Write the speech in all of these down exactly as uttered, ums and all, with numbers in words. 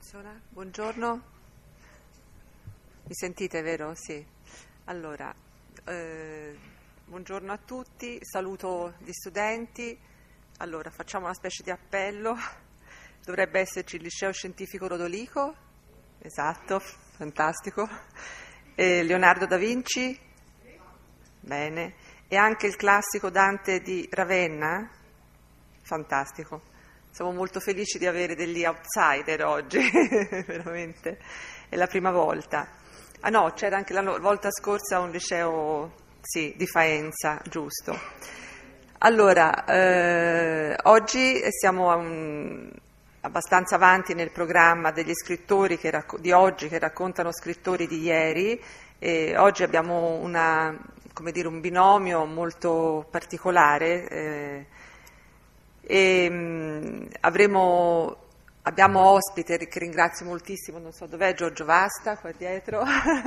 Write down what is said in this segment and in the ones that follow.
Funziona? Buongiorno. Mi sentite, vero? Sì. Allora, eh, buongiorno a tutti, saluto gli studenti. Allora, facciamo una specie di appello. Dovrebbe esserci il liceo scientifico Rodolico. Esatto, fantastico. E Leonardo da Vinci. Bene. E anche il classico Dante di Ravenna. Fantastico. Siamo molto felici di avere degli outsider oggi, veramente, è la prima volta. Ah no, c'era anche la volta scorsa un liceo, sì, di Faenza, giusto. Allora, eh, oggi siamo un, abbastanza avanti nel programma degli scrittori che racco- di oggi che raccontano scrittori di ieri, e oggi abbiamo una, come dire, un binomio molto particolare. Eh, E mh, avremo, abbiamo ospite che ringrazio moltissimo, non so dov'è, Giorgio Vasta, qua dietro,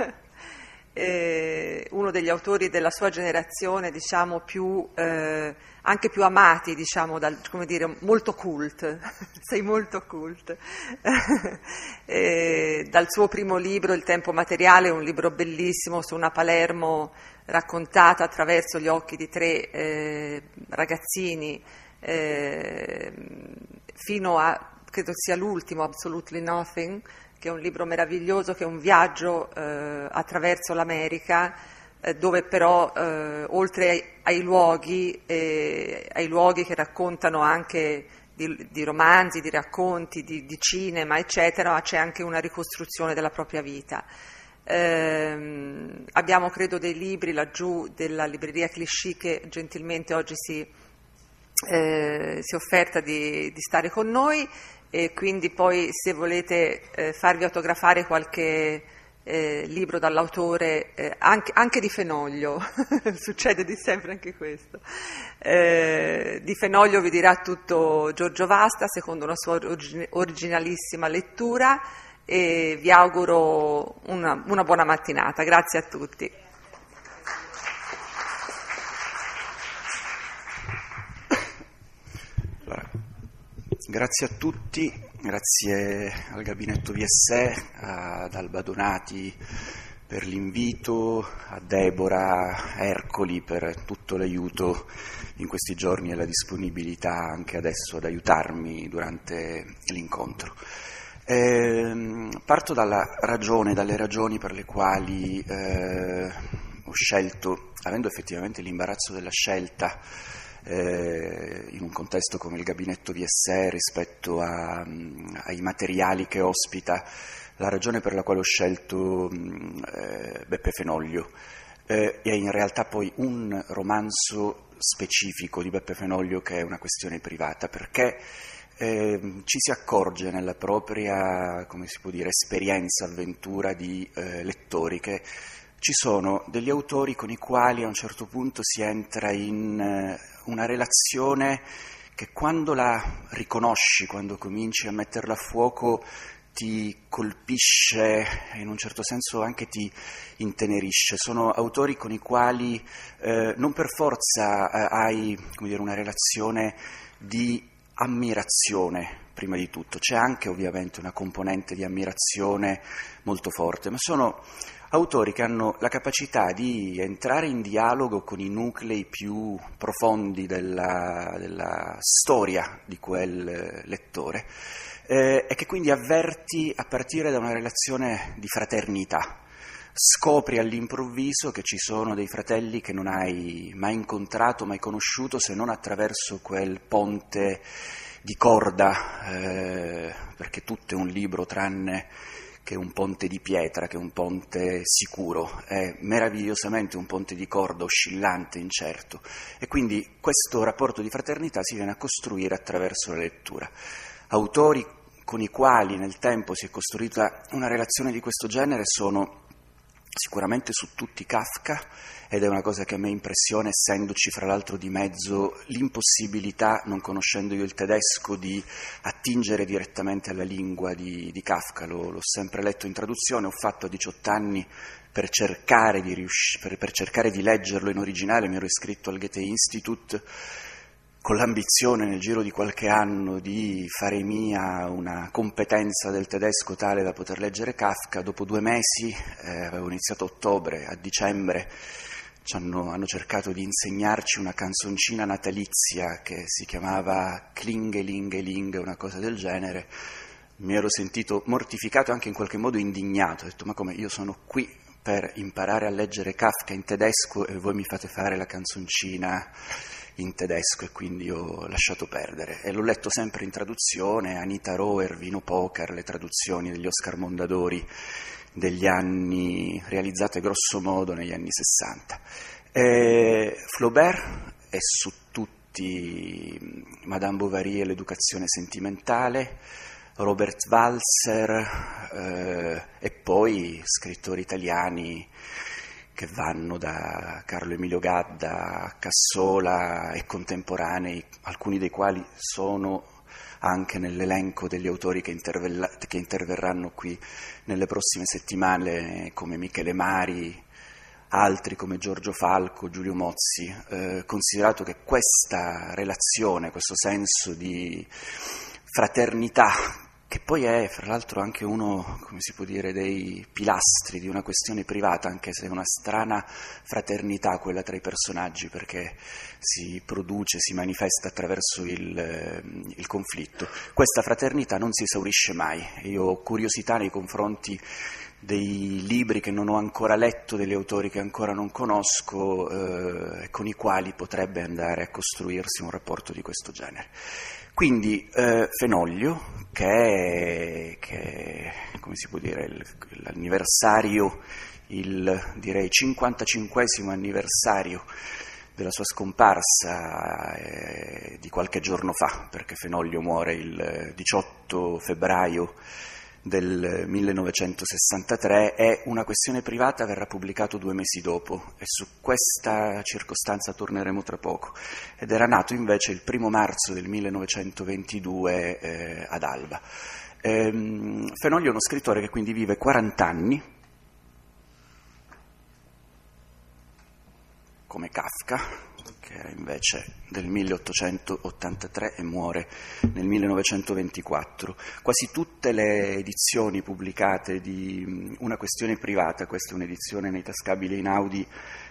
e uno degli autori della sua generazione, diciamo, più, eh, anche più amati, diciamo, dal, come dire, molto cult, sei molto cult. E dal suo primo libro, Il tempo materiale, un libro bellissimo su una Palermo raccontata attraverso gli occhi di tre eh, ragazzini, Eh, fino a, credo sia l'ultimo, Absolutely Nothing, che è un libro meraviglioso, che è un viaggio eh, attraverso l'America, eh, dove però eh, oltre ai, ai luoghi, eh, ai luoghi che raccontano anche di, di romanzi, di racconti, di, di cinema, eccetera, c'è anche una ricostruzione della propria vita. Eh, abbiamo, credo, dei libri laggiù della libreria Clichy che gentilmente oggi si Eh, si è offerta di, di stare con noi, e quindi poi se volete eh, farvi autografare qualche eh, libro dall'autore, eh, anche, anche di Fenoglio, succede di sempre anche questo, eh, di Fenoglio vi dirà tutto Giorgio Vasta secondo una sua origin- originalissima lettura, e vi auguro una, una buona mattinata. Grazie a tutti. Grazie a tutti, grazie al Gabinetto V S E, ad Alba Donati per l'invito, a Deborah, a Ercoli per tutto l'aiuto in questi giorni e la disponibilità anche adesso ad aiutarmi durante l'incontro. Eh, parto dalla ragione, dalle ragioni per le quali eh, ho scelto, avendo effettivamente l'imbarazzo della scelta, Eh, in un contesto come il Gabinetto V S E rispetto a, ai materiali che ospita, la ragione per la quale ho scelto eh, Beppe Fenoglio eh, è in realtà poi un romanzo specifico di Beppe Fenoglio che è una questione privata, perché eh, ci si accorge nella propria, come si può dire, esperienza, avventura di eh, lettori che ci sono degli autori con i quali a un certo punto si entra in eh, una relazione che quando la riconosci, quando cominci a metterla a fuoco, ti colpisce e in un certo senso anche ti intenerisce. Sono autori con i quali eh, non per forza eh, hai, come dire, una relazione di ammirazione. Prima di tutto c'è anche ovviamente una componente di ammirazione molto forte, ma sono autori che hanno la capacità di entrare in dialogo con i nuclei più profondi della, della storia di quel lettore eh, e che quindi avverti a partire da una relazione di fraternità. Scopri all'improvviso che ci sono dei fratelli che non hai mai incontrato, mai conosciuto, se non attraverso quel ponte di corda, eh, perché tutto è un libro tranne che è un ponte di pietra, che è un ponte sicuro, è meravigliosamente un ponte di corda oscillante, incerto, e quindi questo rapporto di fraternità si viene a costruire attraverso la lettura. Autori con i quali nel tempo si è costruita una relazione di questo genere sono sicuramente su tutti Kafka, ed è una cosa che a me impressiona, essendoci fra l'altro di mezzo l'impossibilità, non conoscendo io il tedesco, di attingere direttamente alla lingua di, di Kafka. L'ho, l'ho sempre letto in traduzione, ho fatto a diciotto anni per cercare di riusci- per, per cercare di leggerlo in originale, mi ero iscritto al Goethe Institut, con l'ambizione nel giro di qualche anno di fare mia una competenza del tedesco tale da poter leggere Kafka. Dopo due mesi, eh, avevo iniziato a ottobre, a dicembre, ci hanno, hanno cercato di insegnarci una canzoncina natalizia che si chiamava Klingelingeling, una cosa del genere. Mi ero sentito mortificato e anche in qualche modo indignato, ho detto: ma come, io sono qui per imparare a leggere Kafka in tedesco e voi mi fate fare la canzoncina in tedesco? E quindi ho lasciato perdere e l'ho letto sempre in traduzione, Anita Roer, Vino Poker, le traduzioni degli Oscar Mondadori degli anni, realizzate grosso modo negli anni sessanta. E Flaubert è su tutti Madame Bovary e l'educazione sentimentale, Robert Walser, eh, e poi scrittori italiani che vanno da Carlo Emilio Gadda a Cassola e contemporanei, alcuni dei quali sono anche nell'elenco degli autori che, che interverranno qui nelle prossime settimane, come Michele Mari, altri come Giorgio Falco, Giulio Mozzi, eh, considerato che questa relazione, questo senso di fraternità, che poi è fra l'altro anche uno, come si può dire, dei pilastri di una questione privata, anche se è una strana fraternità quella tra i personaggi, perché si produce, si manifesta attraverso il, il conflitto. Questa fraternità non si esaurisce mai. Io ho curiosità nei confronti dei libri che non ho ancora letto, degli autori che ancora non conosco, eh, con i quali potrebbe andare a costruirsi un rapporto di questo genere. Quindi eh, Fenoglio, che è, che è, come si può dire, il, l'anniversario, il direi cinquantacinquesimo anniversario della sua scomparsa eh, di qualche giorno fa, perché Fenoglio muore il diciotto febbraio del millenovecentosessantatré, è Una questione privata, verrà pubblicato due mesi dopo e su questa circostanza torneremo tra poco, ed era nato invece il primo marzo del millenovecentoventidue eh, ad Alba. Ehm, Fenoglio è uno scrittore che quindi vive quaranta anni, come Kafka, che era invece del milleottocentottantatré e muore nel millenovecentoventiquattro. Quasi tutte le edizioni pubblicate di Una questione privata, questa è un'edizione nei tascabili Einaudi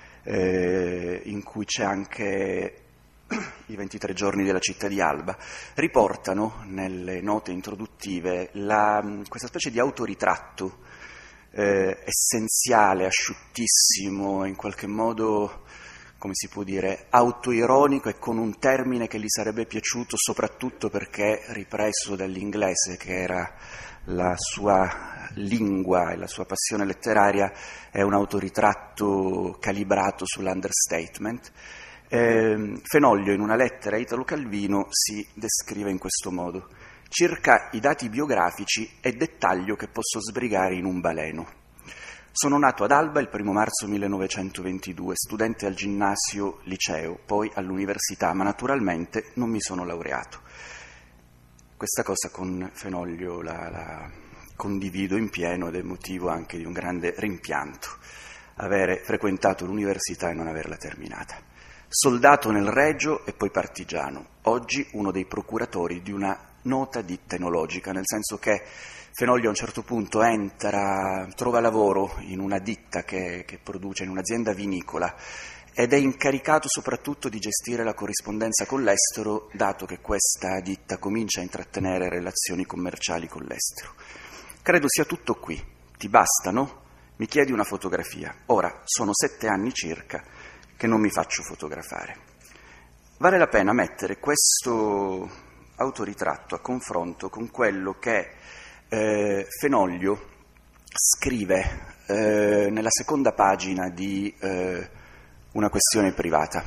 eh, in cui c'è anche i ventitré giorni della città di Alba, riportano nelle note introduttive la, questa specie di autoritratto eh, essenziale, asciuttissimo, in qualche modo, come si può dire, autoironico e con un termine che gli sarebbe piaciuto soprattutto perché ripreso dall'inglese, che era la sua lingua e la sua passione letteraria. È un autoritratto calibrato sull'understatement. Eh, Fenoglio in una lettera a Italo Calvino si descrive in questo modo: circa i dati biografici è dettaglio che posso sbrigare in un baleno. Sono nato ad Alba il primo marzo millenovecentoventidue, studente al ginnasio liceo, poi all'università, ma naturalmente non mi sono laureato. Questa cosa con Fenoglio la, la condivido in pieno ed è motivo anche di un grande rimpianto, avere frequentato l'università e non averla terminata. Soldato nel Regio e poi partigiano, oggi uno dei procuratori di una nota ditta enologica, nel senso che Fenoglio a un certo punto entra, trova lavoro in una ditta che, che produce, in un'azienda vinicola, ed è incaricato soprattutto di gestire la corrispondenza con l'estero, dato che questa ditta comincia a intrattenere relazioni commerciali con l'estero. Credo sia tutto qui. Ti basta, no? Mi chiedi una fotografia. Ora, sono sette anni circa che non mi faccio fotografare. Vale la pena mettere questo autoritratto a confronto con quello che eh, Fenoglio scrive eh, nella seconda pagina di eh, Una questione privata,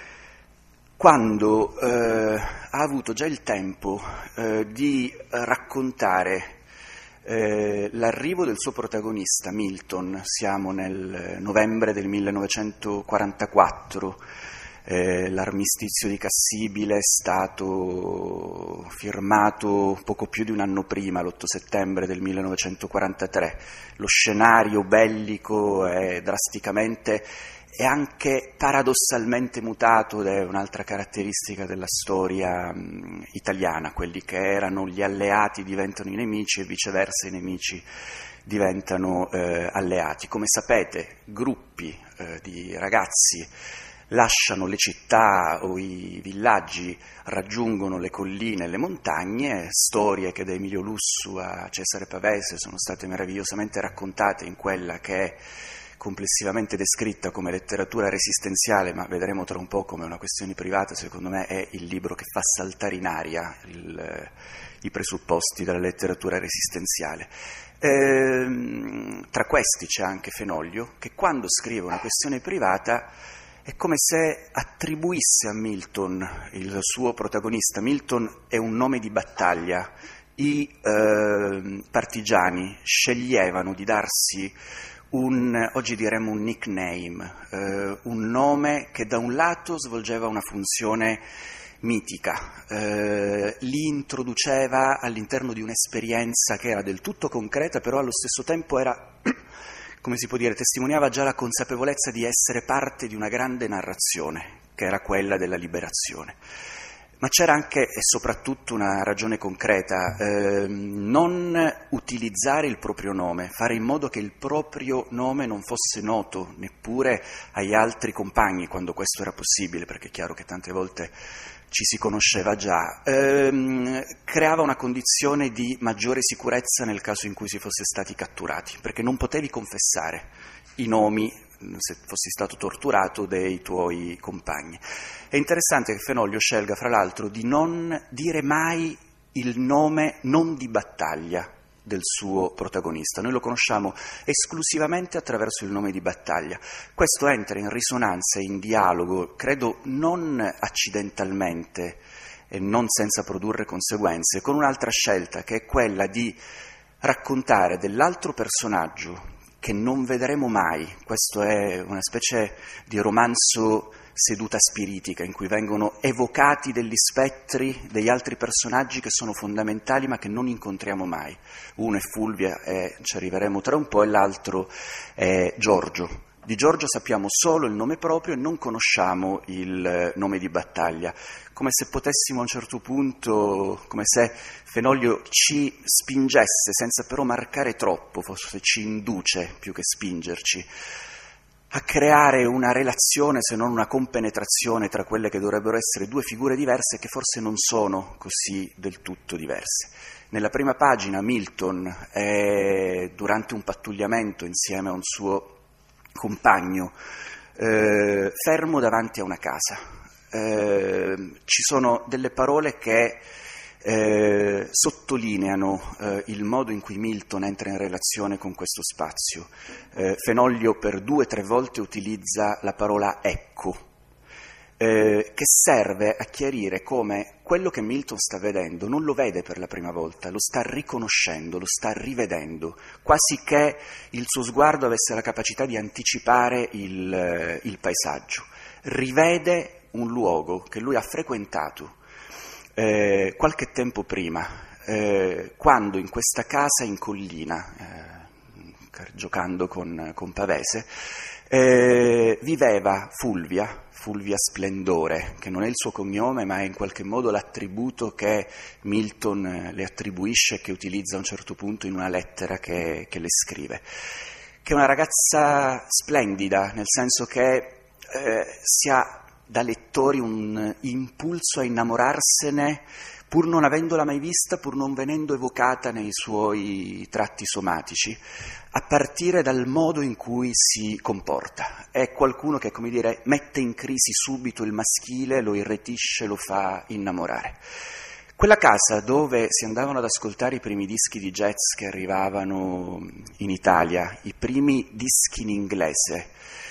quando eh, ha avuto già il tempo eh, di raccontare eh, l'arrivo del suo protagonista, Milton. Siamo nel novembre del millenovecentoquarantaquattro, eh, l'armistizio di Cassibile è stato firmato poco più di un anno prima, l'otto settembre del millenovecentoquarantatré. Lo scenario bellico è drasticamente è anche paradossalmente mutato, ed è un'altra caratteristica della storia mh, italiana, quelli che erano gli alleati diventano i nemici e viceversa i nemici diventano eh, alleati. Come sapete, gruppi eh, di ragazzi lasciano le città o i villaggi, raggiungono le colline e le montagne, storie che da Emilio Lussu a Cesare Pavese sono state meravigliosamente raccontate in quella che è complessivamente descritta come letteratura resistenziale, ma vedremo tra un po' come una questione privata. Secondo me è il libro che fa saltare in aria il, i presupposti della letteratura resistenziale. Ehm, tra questi c'è anche Fenoglio, che quando scrive una questione privata è come se attribuisse a Milton il suo protagonista. Milton è un nome di battaglia. I eh, partigiani sceglievano di darsi un, oggi diremmo un nickname, eh, un nome che da un lato svolgeva una funzione mitica, eh, li introduceva all'interno di un'esperienza che era del tutto concreta, però allo stesso tempo era, come si può dire, testimoniava già la consapevolezza di essere parte di una grande narrazione, che era quella della liberazione. Ma c'era anche e soprattutto una ragione concreta, eh, non utilizzare il proprio nome, fare in modo che il proprio nome non fosse noto neppure agli altri compagni quando questo era possibile, perché è chiaro che tante volte ci si conosceva già, ehm, creava una condizione di maggiore sicurezza nel caso in cui si fosse stati catturati, perché non potevi confessare i nomi, se fossi stato torturato, dei tuoi compagni. È interessante che Fenoglio scelga, fra l'altro, di non dire mai il nome non di battaglia del suo protagonista. Noi lo conosciamo esclusivamente attraverso il nome di battaglia. Questo entra in risonanza, in dialogo, credo non accidentalmente e non senza produrre conseguenze, con un'altra scelta, che è quella di raccontare dell'altro personaggio che non vedremo mai. Questo è una specie di romanzo seduta spiritica in cui vengono evocati degli spettri degli altri personaggi che sono fondamentali ma che non incontriamo mai. Uno è Fulvia, e ci arriveremo tra un po', e l'altro è Giorgio. Di Giorgio sappiamo solo il nome proprio e non conosciamo il nome di battaglia, come se potessimo a un certo punto, come se Fenoglio ci spingesse, senza però marcare troppo, forse ci induce più che spingerci, a creare una relazione, se non una compenetrazione, tra quelle che dovrebbero essere due figure diverse che forse non sono così del tutto diverse. Nella prima pagina Milton è durante un pattugliamento insieme a un suo compagno, eh, fermo davanti a una casa. Eh, ci sono delle parole che eh, sottolineano eh, il modo in cui Milton entra in relazione con questo spazio. Eh, Fenoglio per due o tre volte utilizza la parola ecco, eh, che serve a chiarire come quello che Milton sta vedendo non lo vede per la prima volta, lo sta riconoscendo, lo sta rivedendo, quasi che il suo sguardo avesse la capacità di anticipare il, il paesaggio. Rivede un luogo che lui ha frequentato eh, qualche tempo prima, eh, quando in questa casa in collina, eh, giocando con, con Pavese, eh, viveva Fulvia, Fulvia Splendore, che non è il suo cognome, ma è in qualche modo l'attributo che Milton le attribuisce e che utilizza a un certo punto in una lettera che, che le scrive, che è una ragazza splendida, nel senso che eh, si ha da lettori un impulso a innamorarsene, pur non avendola mai vista, pur non venendo evocata nei suoi tratti somatici, a partire dal modo in cui si comporta. È qualcuno che, come dire, mette in crisi subito il maschile, lo irretisce, lo fa innamorare. Quella casa dove si andavano ad ascoltare i primi dischi di jazz che arrivavano in Italia, i primi dischi in inglese,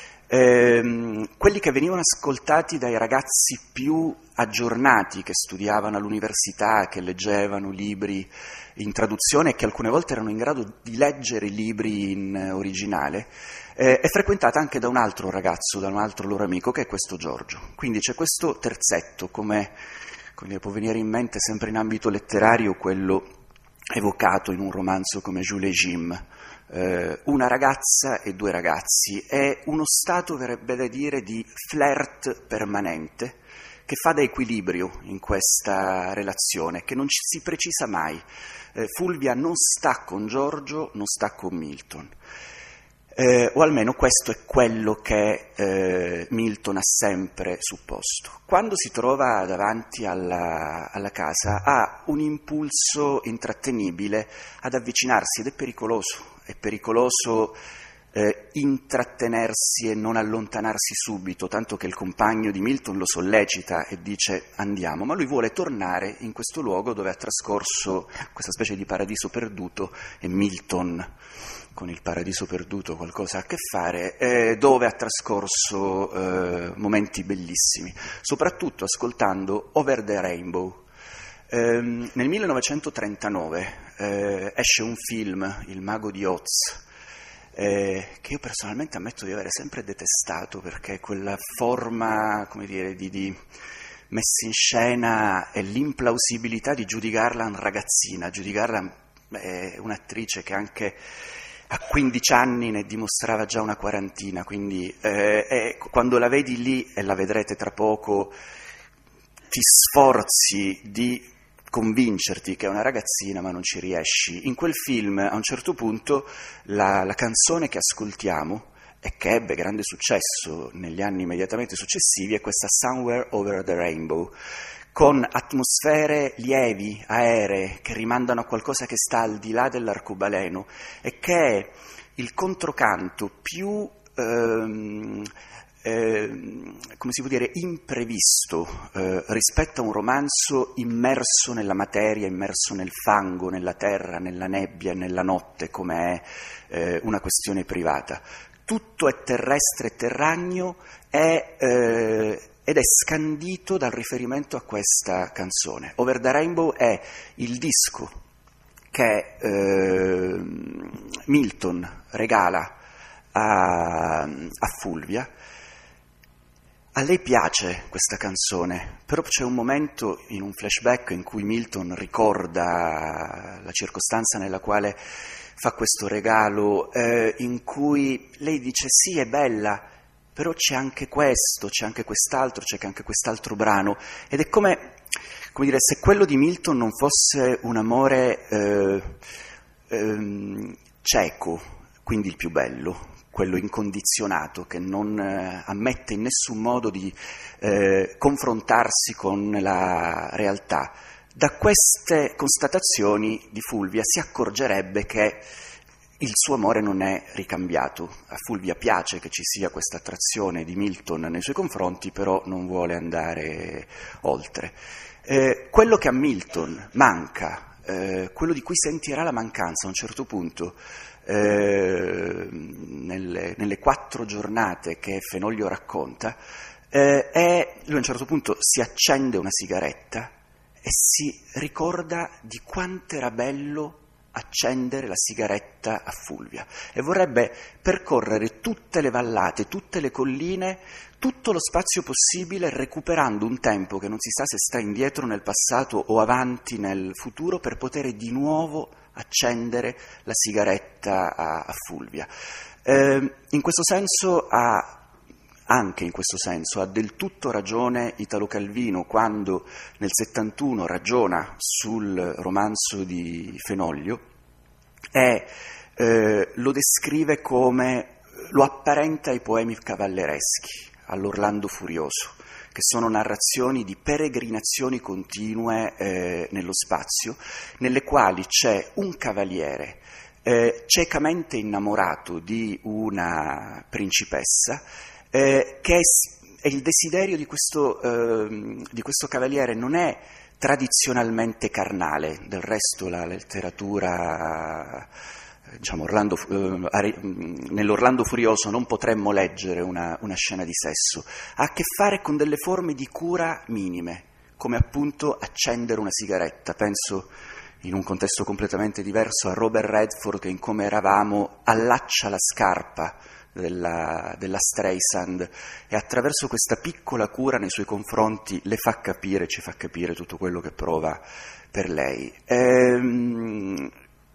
ehm, quelli che venivano ascoltati dai ragazzi più aggiornati, che studiavano all'università, che leggevano libri in traduzione e che alcune volte erano in grado di leggere i libri in originale, eh, è frequentata anche da un altro ragazzo, da un altro loro amico, che è questo Giorgio. Quindi c'è questo terzetto, come, come può venire in mente sempre in ambito letterario quello evocato in un romanzo come Jules et Jim, eh, una ragazza e due ragazzi. È uno stato, verrebbe da dire, di flirt permanente, che fa da equilibrio in questa relazione, che non ci si precisa mai. Eh, Fulvia non sta con Giorgio, non sta con Milton. Eh, o almeno questo è quello che eh, Milton ha sempre supposto. Quando si trova davanti alla, alla casa ha un impulso intrattenibile ad avvicinarsi, ed è pericoloso, è pericoloso eh, intrattenersi e non allontanarsi subito, tanto che il compagno di Milton lo sollecita e dice andiamo, ma lui vuole tornare in questo luogo dove ha trascorso questa specie di paradiso perduto, e Milton con il paradiso perduto qualcosa a che fare, eh, dove ha trascorso eh, momenti bellissimi, soprattutto ascoltando Over the Rainbow. Eh, nel millenovecentotrentanove eh, esce un film, Il mago di Oz, eh, che io personalmente ammetto di avere sempre detestato, perché quella forma, come dire, di, di messa in scena e l'implausibilità di Judy Garland ragazzina, Judy Garland è un'attrice che anche a quindici anni ne dimostrava già una quarantina, quindi eh, eh, quando la vedi lì, e la vedrete tra poco, ti sforzi di convincerti che è una ragazzina, ma non ci riesci. In quel film, a un certo punto, la, la canzone che ascoltiamo, e che ebbe grande successo negli anni immediatamente successivi, è questa Somewhere Over the Rainbow, con atmosfere lievi, aeree, che rimandano a qualcosa che sta al di là dell'arcobaleno, e che è il controcanto più, ehm, ehm, come si può dire, imprevisto eh, rispetto a un romanzo immerso nella materia, immerso nel fango, nella terra, nella nebbia, nella notte, come è eh, una questione privata. Tutto è terrestre e terraneo, è... Eh, ed è scandito dal riferimento a questa canzone. Over the Rainbow è il disco che eh, Milton regala a, a Fulvia. A lei piace questa canzone, però c'è un momento in un flashback in cui Milton ricorda la circostanza nella quale fa questo regalo, eh, in cui lei dice sì, è bella, però c'è anche questo, c'è anche quest'altro, c'è anche quest'altro brano, ed è come, come dire, se quello di Milton non fosse un amore eh, eh, cieco, quindi il più bello, quello incondizionato, che non eh, ammette in nessun modo di eh, confrontarsi con la realtà. Da queste constatazioni di Fulvia si accorgerebbe che il suo amore non è ricambiato. A Fulvia piace che ci sia questa attrazione di Milton nei suoi confronti, però non vuole andare oltre. Eh, quello che a Milton manca, eh, quello di cui sentirà la mancanza a un certo punto, eh, nelle, nelle quattro giornate che Fenoglio racconta, eh, è, lui a un certo punto si accende una sigaretta e si ricorda di quanto era bello accendere la sigaretta a Fulvia, e vorrebbe percorrere tutte le vallate, tutte le colline, tutto lo spazio possibile, recuperando un tempo che non si sa se sta indietro nel passato o avanti nel futuro, per poter di nuovo accendere la sigaretta a, a Fulvia. Eh, in questo senso ha Anche in questo senso ha del tutto ragione Italo Calvino quando nel settantuno ragiona sul romanzo di Fenoglio e eh, lo descrive come, lo apparenta ai poemi cavallereschi, all'Orlando Furioso, che sono narrazioni di peregrinazioni continue eh, nello spazio, nelle quali c'è un cavaliere eh, ciecamente innamorato di una principessa, Eh, che è, è il desiderio di questo, eh, di questo cavaliere non è tradizionalmente carnale, del resto la letteratura, diciamo, Orlando, eh, nell'Orlando Furioso non potremmo leggere una, una scena di sesso, ha a che fare con delle forme di cura minime, come appunto accendere una sigaretta. Penso, in un contesto completamente diverso, a Robert Redford che in Come eravamo allaccia la scarpa della, della Streisand, e attraverso questa piccola cura nei suoi confronti le fa capire, ci fa capire tutto quello che prova per lei. Ehm,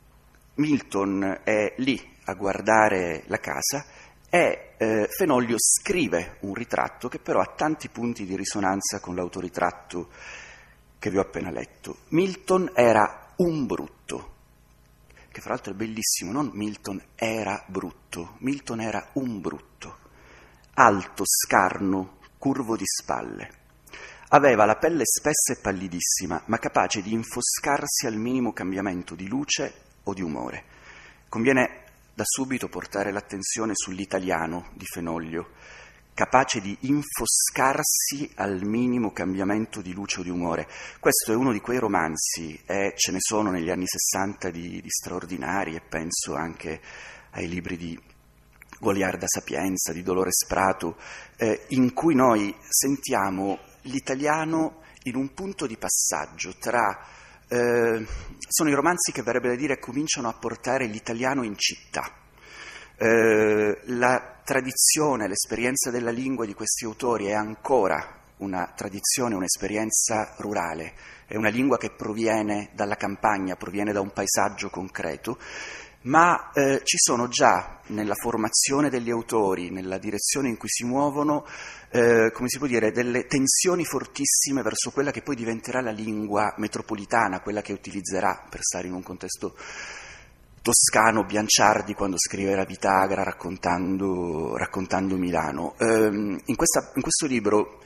Milton è lì a guardare la casa e eh, Fenoglio scrive un ritratto che però ha tanti punti di risonanza con l'autoritratto che vi ho appena letto. Milton era un brutto, che fra l'altro è bellissimo, non Milton era brutto, Milton era un brutto, alto, scarno, curvo di spalle. Aveva la pelle spessa e pallidissima, ma capace di infoscarsi al minimo cambiamento di luce o di umore. Conviene da subito portare l'attenzione sull'italiano di Fenoglio, capace di infoscarsi al minimo cambiamento di luce o di umore. Questo è uno di quei romanzi, e ce ne sono negli anni sessanta di, di straordinari, e penso anche ai libri di Goliarda Sapienza, di Dolores Prato, eh, in cui noi sentiamo l'italiano in un punto di passaggio tra... Eh, sono i romanzi che, verrebbe da dire, cominciano a portare l'italiano in città. Eh, la tradizione, l'esperienza della lingua di questi autori è ancora una tradizione, un'esperienza rurale, è una lingua che proviene dalla campagna, proviene da un paesaggio concreto, ma eh, ci sono già nella formazione degli autori, nella direzione in cui si muovono, eh, come si può dire, delle tensioni fortissime verso quella che poi diventerà la lingua metropolitana, quella che utilizzerà, per stare in un contesto toscano, Bianciardi quando scrive la Vitagra raccontando, raccontando Milano. Ehm, in, questa, in questo libro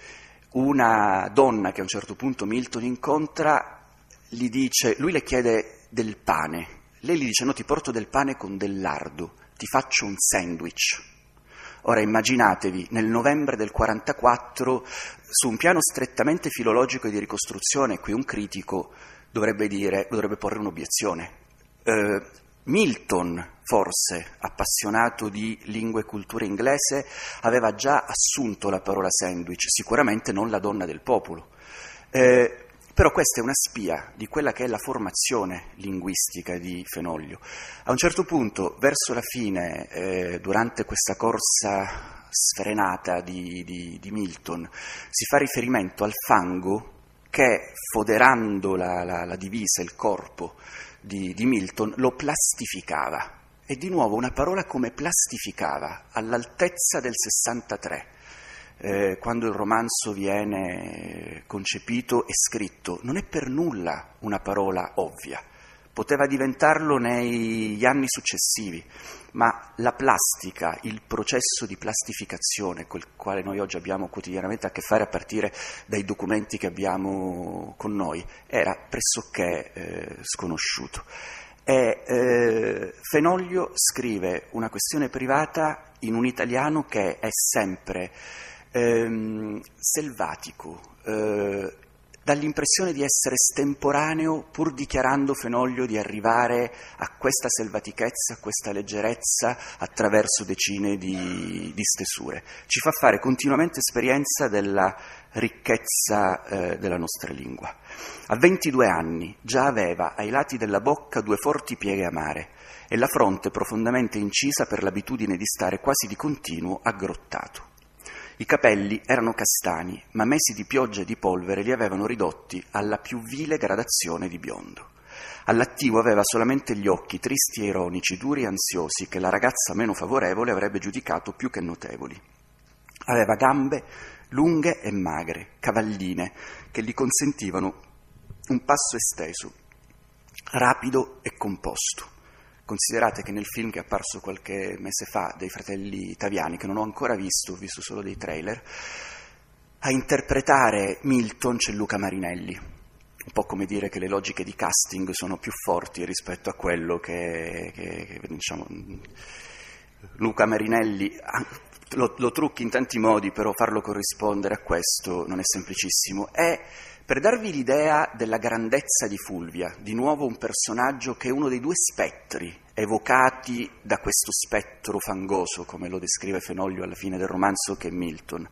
una donna che a un certo punto Milton incontra, gli dice, lui le chiede del pane, lei gli dice no, ti porto del pane con del lardo, ti faccio un sandwich. Ora immaginatevi, nel novembre del quarantaquattro, su un piano strettamente filologico e di ricostruzione, qui un critico dovrebbe dire, dovrebbe porre un'obiezione. Eh, Milton, forse, appassionato di lingua e cultura inglese, aveva già assunto la parola sandwich, sicuramente non la donna del popolo. Eh, però questa è una spia di quella che è la formazione linguistica di Fenoglio. A un certo punto, verso la fine, eh, durante questa corsa sfrenata di, di, di Milton, si fa riferimento al fango che, foderando la, la, la divisa, il corpo di, di Milton, lo plastificava. E di nuovo una parola come plastificava, all'altezza del sessantatré, eh, quando il romanzo viene concepito e scritto. Non è per nulla una parola ovvia, poteva diventarlo negli anni successivi, ma la plastica, il processo di plastificazione col quale noi oggi abbiamo quotidianamente a che fare a partire dai documenti che abbiamo con noi, era pressoché eh, sconosciuto. E eh, Fenoglio scrive una questione privata in un italiano che è sempre ehm, selvatico, eh, dà l'impressione di essere estemporaneo, pur dichiarando Fenoglio di arrivare a questa selvatichezza, a questa leggerezza attraverso decine di, di stesure. Ci fa fare continuamente esperienza della ricchezza eh, della nostra lingua. A ventidue anni già aveva ai lati della bocca due forti pieghe amare e la fronte profondamente incisa per l'abitudine di stare quasi di continuo aggrottato. I capelli erano castani, ma mesi di pioggia e di polvere li avevano ridotti alla più vile gradazione di biondo. All'attivo aveva solamente gli occhi tristi e ironici, duri e ansiosi, che la ragazza meno favorevole avrebbe giudicato più che notevoli. Aveva gambe lunghe e magre, cavalline, che gli consentivano un passo esteso, rapido e composto. Considerate che nel film che è apparso qualche mese fa dei fratelli Taviani, che non ho ancora visto, ho visto solo dei trailer, a interpretare Milton c'è Luca Marinelli. Un po' come dire che le logiche di casting sono più forti rispetto a quello che, che, che diciamo, Luca Marinelli lo, lo trucchi in tanti modi, però farlo corrispondere a questo non è semplicissimo. E per darvi l'idea della grandezza di Fulvia, di nuovo un personaggio che è uno dei due spettri evocati da questo spettro fangoso, come lo descrive Fenoglio alla fine del romanzo, che è Milton.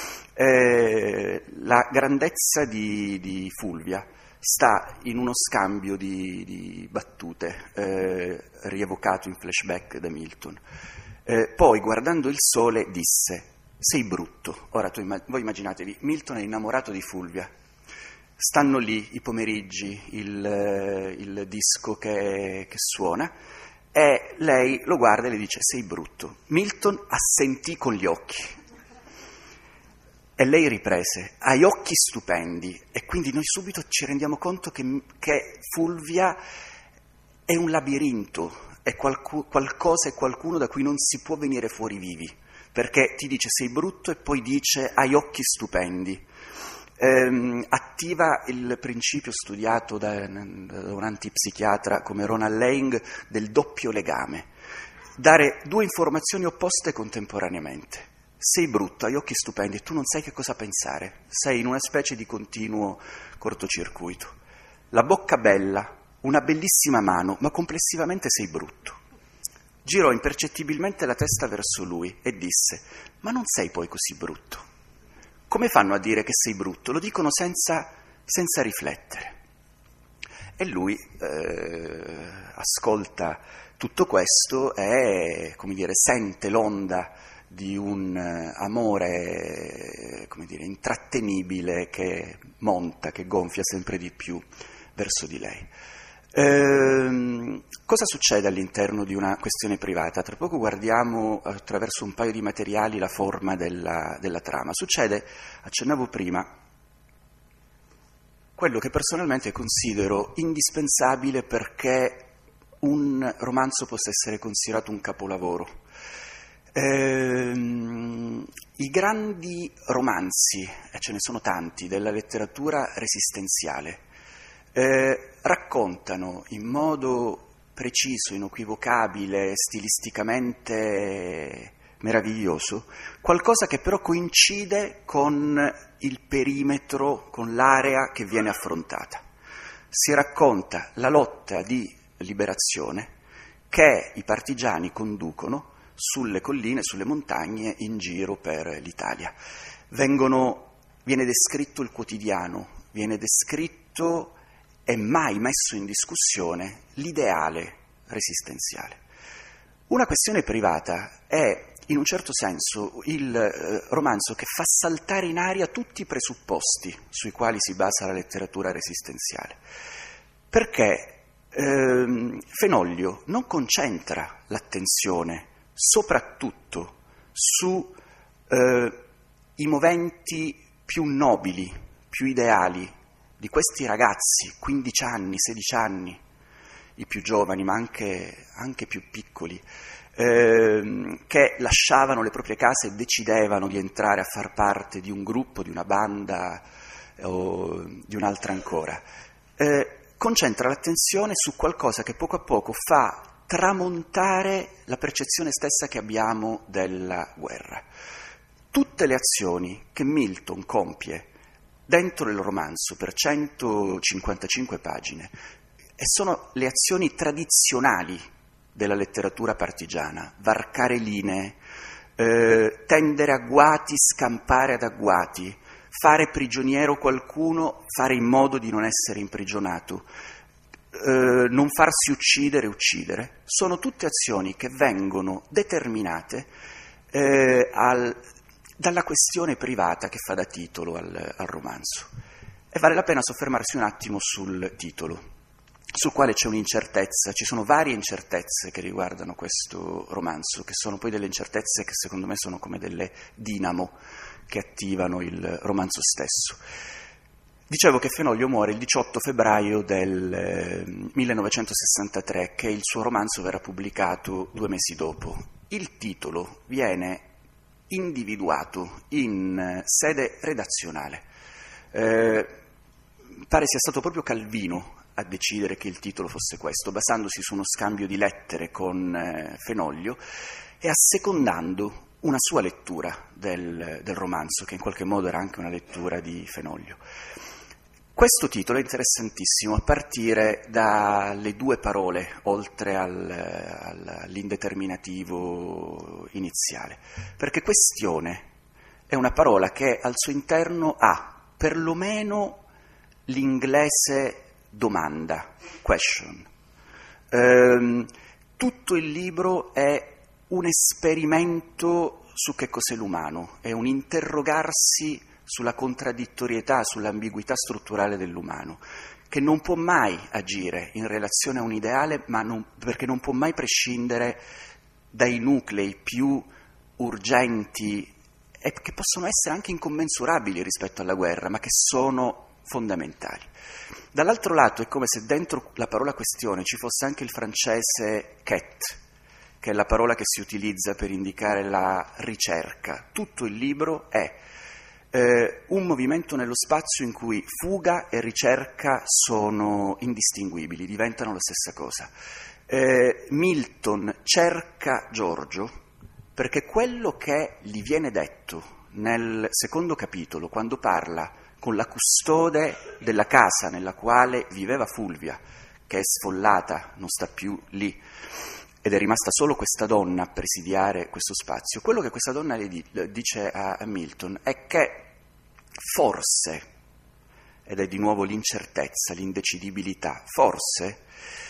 Eh, la grandezza di, di Fulvia sta in uno scambio di, di battute eh, rievocato in flashback da Milton. Eh, poi, guardando il sole, disse: sei brutto. Ora, tu, voi immaginatevi, Milton è innamorato di Fulvia. Stanno lì i pomeriggi, il, il disco che, che suona, e lei lo guarda e le dice: sei brutto. Milton assentì con gli occhi. E lei riprese: hai occhi stupendi. E quindi noi subito ci rendiamo conto che, che Fulvia è un labirinto, è qualcu- qualcosa e qualcuno da cui non si può venire fuori vivi, perché ti dice sei brutto e poi dice hai occhi stupendi. Ehm, attiva il principio studiato da, da un antipsichiatra come Ronald Lang del doppio legame, dare due informazioni opposte contemporaneamente. Sei brutto, hai occhi stupendi e tu non sai che cosa pensare, sei in una specie di continuo cortocircuito. La bocca bella, una bellissima mano, ma complessivamente sei brutto. Girò impercettibilmente la testa verso lui e disse: ma non sei poi così brutto. Come fanno a dire che sei brutto? Lo dicono senza, senza riflettere. E lui eh, ascolta tutto questo e, come dire, sente l'onda di un amore, come dire, intrattenibile che monta, che gonfia sempre di più verso di lei. Eh, cosa succede all'interno di una questione privata? Tra poco guardiamo attraverso un paio di materiali la forma della, della trama. Succede, accennavo prima, quello che personalmente considero indispensabile perché un romanzo possa essere considerato un capolavoro. Eh, I grandi romanzi, e ce ne sono tanti, della letteratura resistenziale, Eh, raccontano in modo preciso, inequivocabile, stilisticamente meraviglioso, qualcosa che però coincide con il perimetro, con l'area che viene affrontata. Si racconta la lotta di liberazione che i partigiani conducono sulle colline, sulle montagne, in giro per l'Italia. Vengono, viene descritto il quotidiano, viene descritto e mai messo in discussione l'ideale resistenziale. Una questione privata è, in un certo senso, il eh, romanzo che fa saltare in aria tutti i presupposti sui quali si basa la letteratura resistenziale, perché ehm, Fenoglio non concentra l'attenzione soprattutto su eh, i moventi più nobili, più ideali di questi ragazzi, quindici anni, sedici anni, i più giovani, ma anche, anche più piccoli, ehm, che lasciavano le proprie case e decidevano di entrare a far parte di un gruppo, di una banda o di un'altra ancora. Eh, concentra l'attenzione su qualcosa che poco a poco fa tramontare la percezione stessa che abbiamo della guerra. Tutte le azioni che Milton compie dentro il romanzo per centocinquantacinque pagine, e sono le azioni tradizionali della letteratura partigiana: varcare linee, eh, tendere agguati, scampare ad agguati, fare prigioniero qualcuno, fare in modo di non essere imprigionato, eh, non farsi uccidere, uccidere. Sono tutte azioni che vengono determinate eh, al dalla questione privata che fa da titolo al, al romanzo. E vale la pena soffermarsi un attimo sul titolo, sul quale c'è un'incertezza, ci sono varie incertezze che riguardano questo romanzo, che sono poi delle incertezze che secondo me sono come delle dinamo che attivano il romanzo stesso. Dicevo che Fenoglio muore il diciotto febbraio del eh, millenovecentosessantatré, che il suo romanzo verrà pubblicato due mesi dopo. Il titolo viene individuato in sede redazionale. Eh, pare sia stato proprio Calvino a decidere che il titolo fosse questo, basandosi su uno scambio di lettere con eh, Fenoglio e assecondando una sua lettura del, del romanzo, che in qualche modo era anche una lettura di Fenoglio. Questo titolo è interessantissimo a partire dalle due parole, oltre al, al, all'indeterminativo iniziale, perché questione è una parola che al suo interno ha perlomeno l'inglese domanda, question. Ehm, tutto il libro è un esperimento su che cos'è l'umano, è un interrogarsi sulla contraddittorietà, sull'ambiguità strutturale dell'umano, che non può mai agire in relazione a un ideale, ma non, perché non può mai prescindere dai nuclei più urgenti e che possono essere anche incommensurabili rispetto alla guerra, ma che sono fondamentali. Dall'altro lato è come se dentro la parola questione ci fosse anche il francese quête, che è la parola che si utilizza per indicare la ricerca. Tutto il libro è eh, un movimento nello spazio in cui fuga e ricerca sono indistinguibili, diventano la stessa cosa. Eh, Milton cerca Giorgio perché quello che gli viene detto nel secondo capitolo, quando parla con la custode della casa nella quale viveva Fulvia, che è sfollata, non sta più lì, ed è rimasta solo questa donna a presidiare questo spazio, quello che questa donna gli dice a Milton è che forse, ed è di nuovo l'incertezza, l'indecidibilità, forse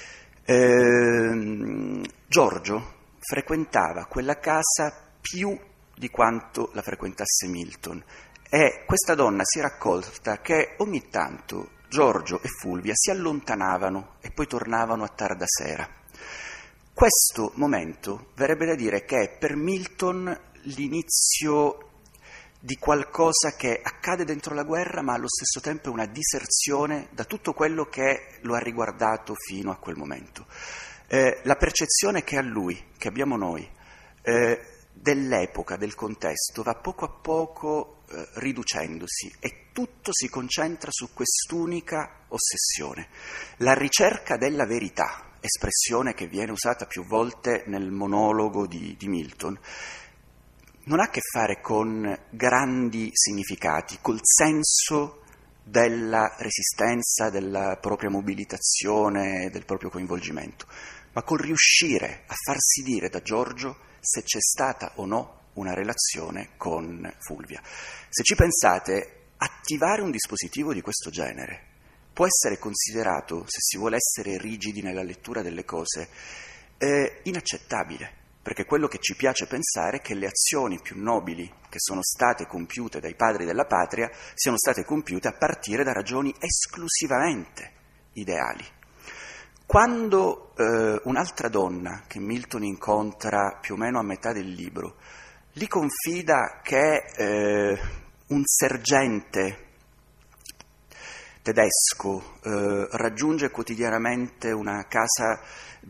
ehm, Giorgio frequentava quella casa più di quanto la frequentasse Milton, e questa donna si era accorta che ogni tanto Giorgio e Fulvia si allontanavano e poi tornavano a tarda sera. Questo momento verrebbe da dire che è per Milton l'inizio di qualcosa che accade dentro la guerra, ma allo stesso tempo è una diserzione da tutto quello che lo ha riguardato fino a quel momento. Eh, la percezione che ha lui, che abbiamo noi, eh, dell'epoca, del contesto, va poco a poco eh, riducendosi e tutto si concentra su quest'unica ossessione, la ricerca della verità, espressione che viene usata più volte nel monologo di, di Milton. Non ha a che fare con grandi significati, col senso della resistenza, della propria mobilitazione, del proprio coinvolgimento, ma col riuscire a farsi dire da Giorgio se c'è stata o no una relazione con Fulvia. Se ci pensate, attivare un dispositivo di questo genere può essere considerato, se si vuole essere rigidi nella lettura delle cose, eh, inaccettabile, perché quello che ci piace pensare è che le azioni più nobili che sono state compiute dai padri della patria siano state compiute a partire da ragioni esclusivamente ideali. Quando eh, un'altra donna che Milton incontra più o meno a metà del libro gli confida che eh, un sergente tedesco eh, raggiunge quotidianamente una casa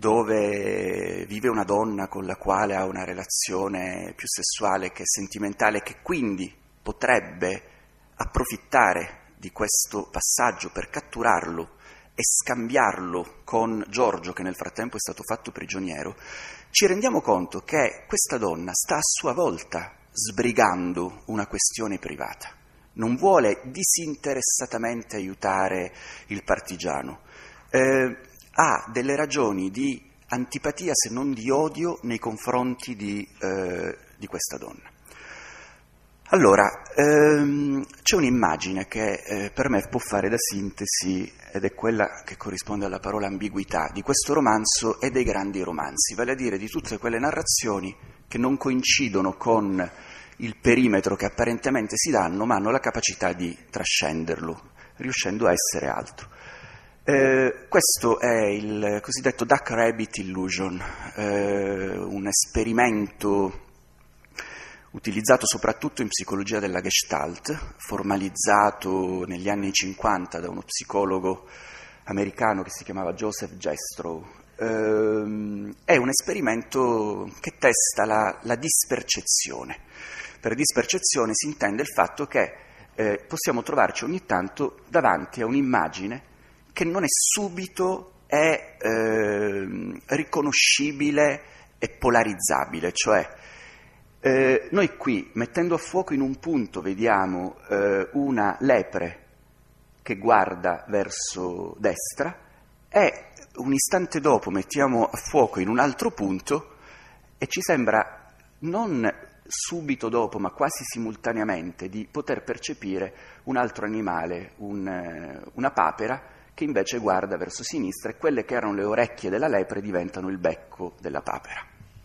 dove vive una donna con la quale ha una relazione più sessuale che sentimentale, che quindi potrebbe approfittare di questo passaggio per catturarlo e scambiarlo con Giorgio, che nel frattempo è stato fatto prigioniero, ci rendiamo conto che questa donna sta a sua volta sbrigando una questione privata. Non vuole disinteressatamente aiutare il partigiano, eh, ha delle ragioni di antipatia, se non di odio, nei confronti di, eh, di questa donna. Allora, ehm, c'è un'immagine che eh, per me può fare da sintesi, ed è quella che corrisponde alla parola ambiguità, di questo romanzo e dei grandi romanzi, vale a dire di tutte quelle narrazioni che non coincidono con il perimetro che apparentemente si danno, ma hanno la capacità di trascenderlo, riuscendo a essere altro. Eh, questo è il cosiddetto Duck Rabbit Illusion, eh, un esperimento utilizzato soprattutto in psicologia della Gestalt, formalizzato negli anni cinquanta da uno psicologo americano che si chiamava Joseph Jastrow. Eh, è un esperimento che testa la, la dispercezione. Per dispercezione si intende il fatto che eh, possiamo trovarci ogni tanto davanti a un'immagine che non è subito è eh, riconoscibile e polarizzabile, cioè eh, noi qui, mettendo a fuoco in un punto, vediamo eh, una lepre che guarda verso destra, e un istante dopo mettiamo a fuoco in un altro punto e ci sembra non subito dopo, ma quasi simultaneamente, di poter percepire un altro animale, un, una papera, che invece guarda verso sinistra, e quelle che erano le orecchie della lepre diventano il becco della papera.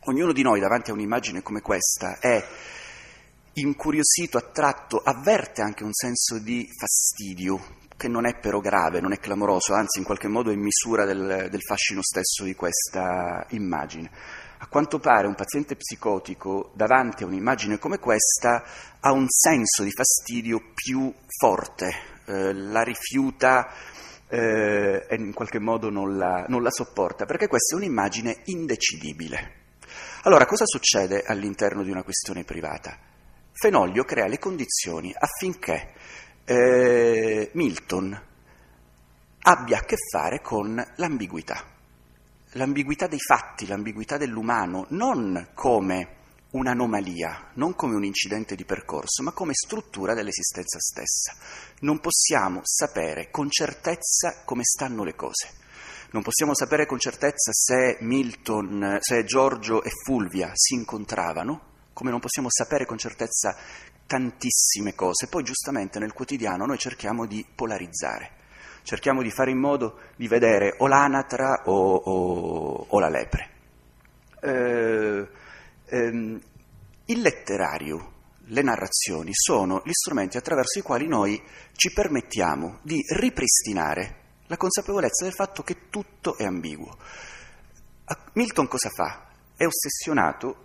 Ognuno di noi davanti a un'immagine come questa è incuriosito, attratto, avverte anche un senso di fastidio, che non è però grave, non è clamoroso, anzi in qualche modo è in misura del, del fascino stesso di questa immagine. A quanto pare un paziente psicotico davanti a un'immagine come questa ha un senso di fastidio più forte, eh, la rifiuta eh, e in qualche modo non la, non la sopporta, perché questa è un'immagine indecidibile. Allora, cosa succede all'interno di una questione privata? Fenoglio crea le condizioni affinché eh, Milton abbia a che fare con l'ambiguità, l'ambiguità dei fatti, l'ambiguità dell'umano, non come un'anomalia, non come un incidente di percorso, ma come struttura dell'esistenza stessa. Non possiamo sapere con certezza come stanno le cose. Non possiamo sapere con certezza se Milton, se Giorgio e Fulvia si incontravano, come non possiamo sapere con certezza tantissime cose. Poi giustamente nel quotidiano noi cerchiamo di polarizzare, cerchiamo di fare in modo di vedere o l'anatra o, o, o la lepre. Eh, ehm, il letterario, le narrazioni sono gli strumenti attraverso i quali noi ci permettiamo di ripristinare la consapevolezza del fatto che tutto è ambiguo. Milton cosa fa? È ossessionato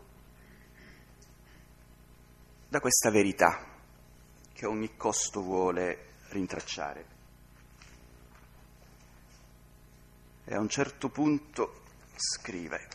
da questa verità che a ogni costo vuole rintracciare. E a un certo punto scrive: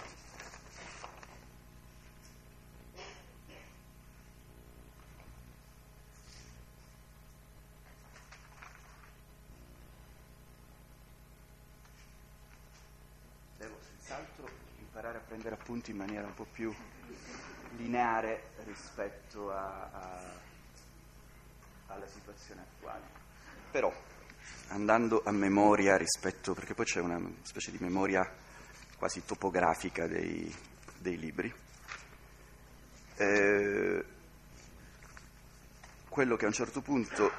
imparare a prendere appunti in maniera un po' più lineare rispetto a, a, alla situazione attuale. Però, andando a memoria rispetto, perché poi c'è una specie di memoria quasi topografica dei, dei libri, eh, quello che a un certo punto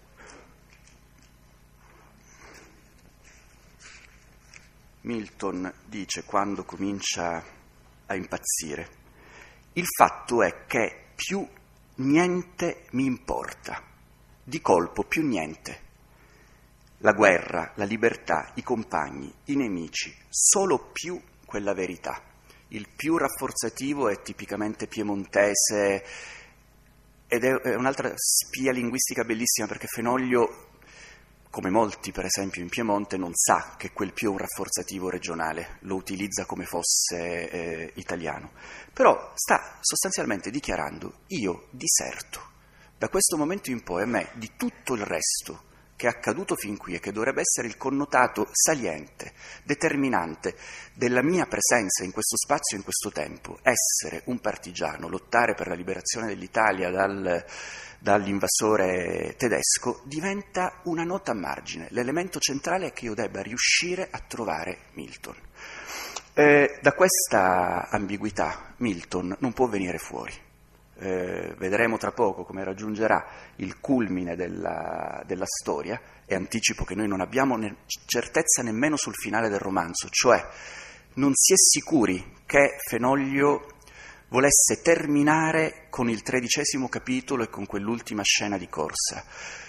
Milton dice quando comincia a impazzire: il fatto è che più niente mi importa, di colpo più niente. La guerra, la libertà, i compagni, i nemici, solo più quella verità. Il più rafforzativo è tipicamente piemontese ed è un'altra spia linguistica bellissima, perché Fenoglio, come molti per esempio in Piemonte, non sa che quel più è un rafforzativo regionale, lo utilizza come fosse eh, italiano. Però sta sostanzialmente dichiarando: io diserto. Da questo momento in poi a me di tutto il resto che è accaduto fin qui e che dovrebbe essere il connotato saliente, determinante della mia presenza in questo spazio e in questo tempo, essere un partigiano, lottare per la liberazione dell'Italia dal... dall'invasore tedesco, diventa una nota a margine. L'elemento centrale è che io debba riuscire a trovare Milton. Eh, da questa ambiguità Milton non può venire fuori. Eh, vedremo tra poco come raggiungerà il culmine della, della storia, e anticipo che noi non abbiamo ne- certezza nemmeno sul finale del romanzo, cioè non si è sicuri che Fenoglio volesse terminare con il tredicesimo capitolo e con quell'ultima scena di corsa.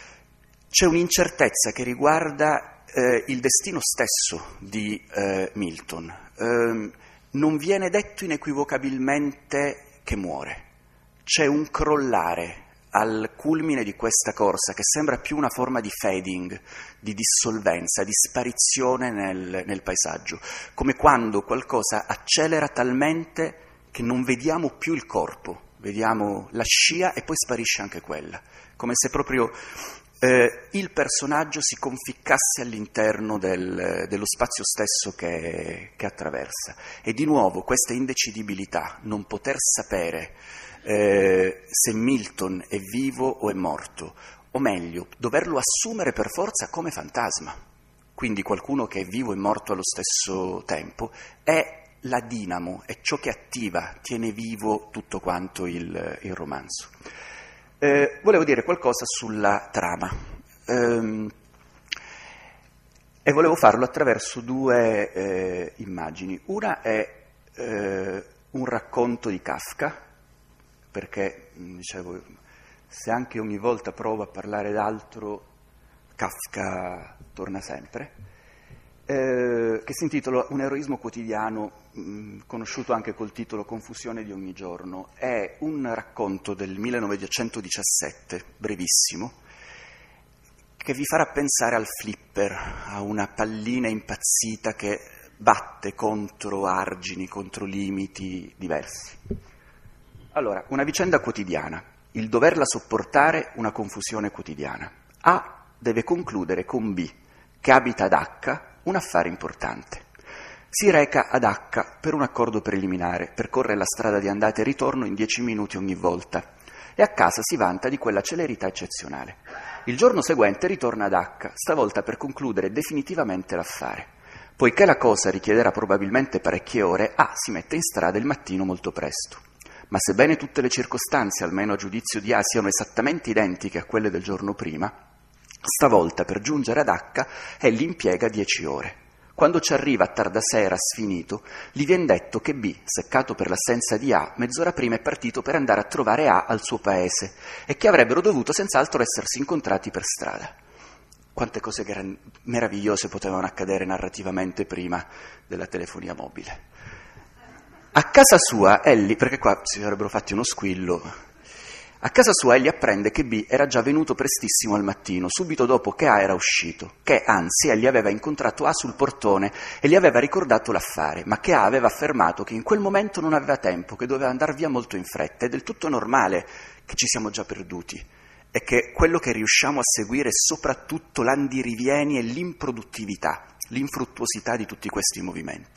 C'è un'incertezza che riguarda eh, il destino stesso di eh, Milton. Eh, non viene detto inequivocabilmente che muore. C'è un crollare al culmine di questa corsa che sembra più una forma di fading, di dissolvenza, di sparizione nel, nel paesaggio, come quando qualcosa accelera talmente che non vediamo più il corpo, vediamo la scia e poi sparisce anche quella, come se proprio eh, il personaggio si conficcasse all'interno del, dello spazio stesso che, che attraversa. E di nuovo questa indecidibilità, non poter sapere eh, se Milton è vivo o è morto, o meglio, doverlo assumere per forza come fantasma, quindi qualcuno che è vivo e morto allo stesso tempo, è la dinamo, è ciò che attiva, tiene vivo tutto quanto il, il romanzo. Eh, volevo dire qualcosa sulla trama, ehm, e volevo farlo attraverso due eh, immagini. Una è eh, un racconto di Kafka, perché, dicevo, se anche ogni volta provo a parlare d'altro, Kafka torna sempre, eh, che si intitola Un eroismo quotidiano, mh, conosciuto anche col titolo Confusione di ogni giorno. È un racconto del millenovecentodiciassette, brevissimo, che vi farà pensare al flipper, a una pallina impazzita che batte contro argini, contro limiti diversi. Allora, una vicenda quotidiana, il doverla sopportare una confusione quotidiana. A deve concludere con B, che abita ad H, un affare importante. Si reca ad H per un accordo preliminare, percorre la strada di andata e ritorno in dieci minuti ogni volta e a casa si vanta di quella celerità eccezionale. Il giorno seguente ritorna ad H, stavolta per concludere definitivamente l'affare. Poiché la cosa richiederà probabilmente parecchie ore, A si mette in strada il mattino molto presto. Ma sebbene tutte le circostanze, almeno a giudizio di A, siano esattamente identiche a quelle del giorno prima, stavolta per giungere ad H egli impiega dieci ore. Quando ci arriva a tarda sera, sfinito, gli viene detto che B, seccato per l'assenza di A, mezz'ora prima è partito per andare a trovare A al suo paese e che avrebbero dovuto senz'altro essersi incontrati per strada. Quante cose gran- meravigliose potevano accadere narrativamente prima della telefonia mobile. A casa sua, egli, perché qua si sarebbero fatti uno squillo, a casa sua egli apprende che B era già venuto prestissimo al mattino, subito dopo che A era uscito, che anzi egli aveva incontrato A sul portone e gli aveva ricordato l'affare, ma che A aveva affermato che in quel momento non aveva tempo, che doveva andar via molto in fretta. È del tutto normale che ci siamo già perduti e che quello che riusciamo a seguire è soprattutto l'andirivieni e l'improduttività, l'infruttuosità di tutti questi movimenti.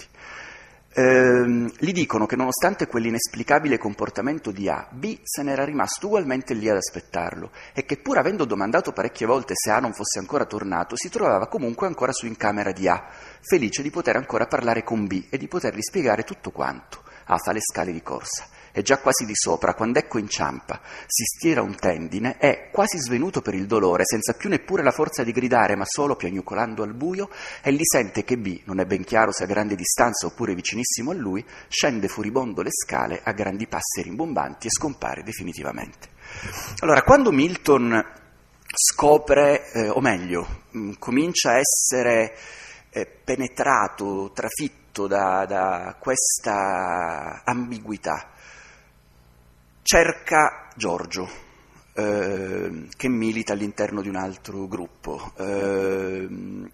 Ehm, gli dicono che nonostante quell'inesplicabile comportamento di A, B se n'era rimasto ugualmente lì ad aspettarlo e che pur avendo domandato parecchie volte se A non fosse ancora tornato, si trovava comunque ancora su in camera di A, felice di poter ancora parlare con B e di potergli spiegare tutto quanto. A fa le scale di corsa. È già quasi di sopra, quando ecco inciampa, si stira un tendine e, quasi svenuto per il dolore, senza più neppure la forza di gridare, ma solo piagnucolando al buio, egli sente che B, non è ben chiaro se a grande distanza oppure vicinissimo a lui, scende furibondo le scale a grandi passi rimbombanti e scompare definitivamente. Allora, quando Milton scopre, eh, o meglio, mh, comincia a essere eh, penetrato, trafitto da, da questa ambiguità, cerca Giorgio, eh, che milita all'interno di un altro gruppo. Eh,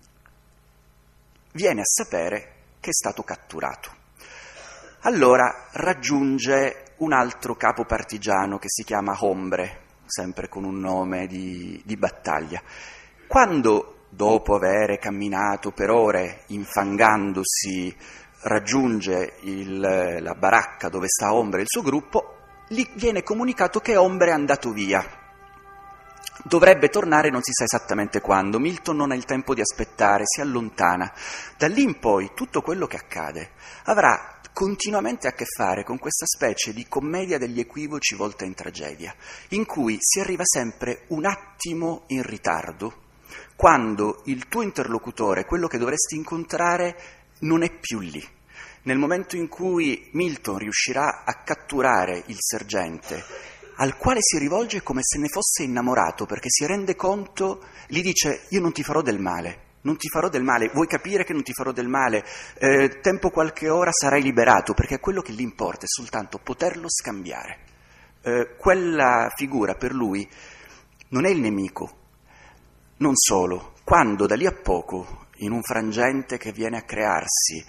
viene a sapere che è stato catturato. Allora raggiunge un altro capo partigiano che si chiama Hombre, sempre con un nome di, di battaglia. Quando, dopo aver camminato per ore, infangandosi, raggiunge il, la baracca dove sta Hombre e il suo gruppo, gli viene comunicato che Hombre è andato via. Dovrebbe tornare, non si sa esattamente quando. Milton non ha il tempo di aspettare, si allontana. Da lì in poi tutto quello che accade avrà continuamente a che fare con questa specie di commedia degli equivoci volta in tragedia, in cui si arriva sempre un attimo in ritardo, quando il tuo interlocutore, quello che dovresti incontrare, non è più lì. Nel momento in cui Milton riuscirà a catturare il sergente, al quale si rivolge come se ne fosse innamorato, perché si rende conto, gli dice: io non ti farò del male, non ti farò del male, vuoi capire che non ti farò del male, eh, tempo qualche ora sarai liberato, perché quello che gli importa è soltanto poterlo scambiare. Eh, quella figura per lui non è il nemico, non solo, quando da lì a poco, in un frangente che viene a crearsi,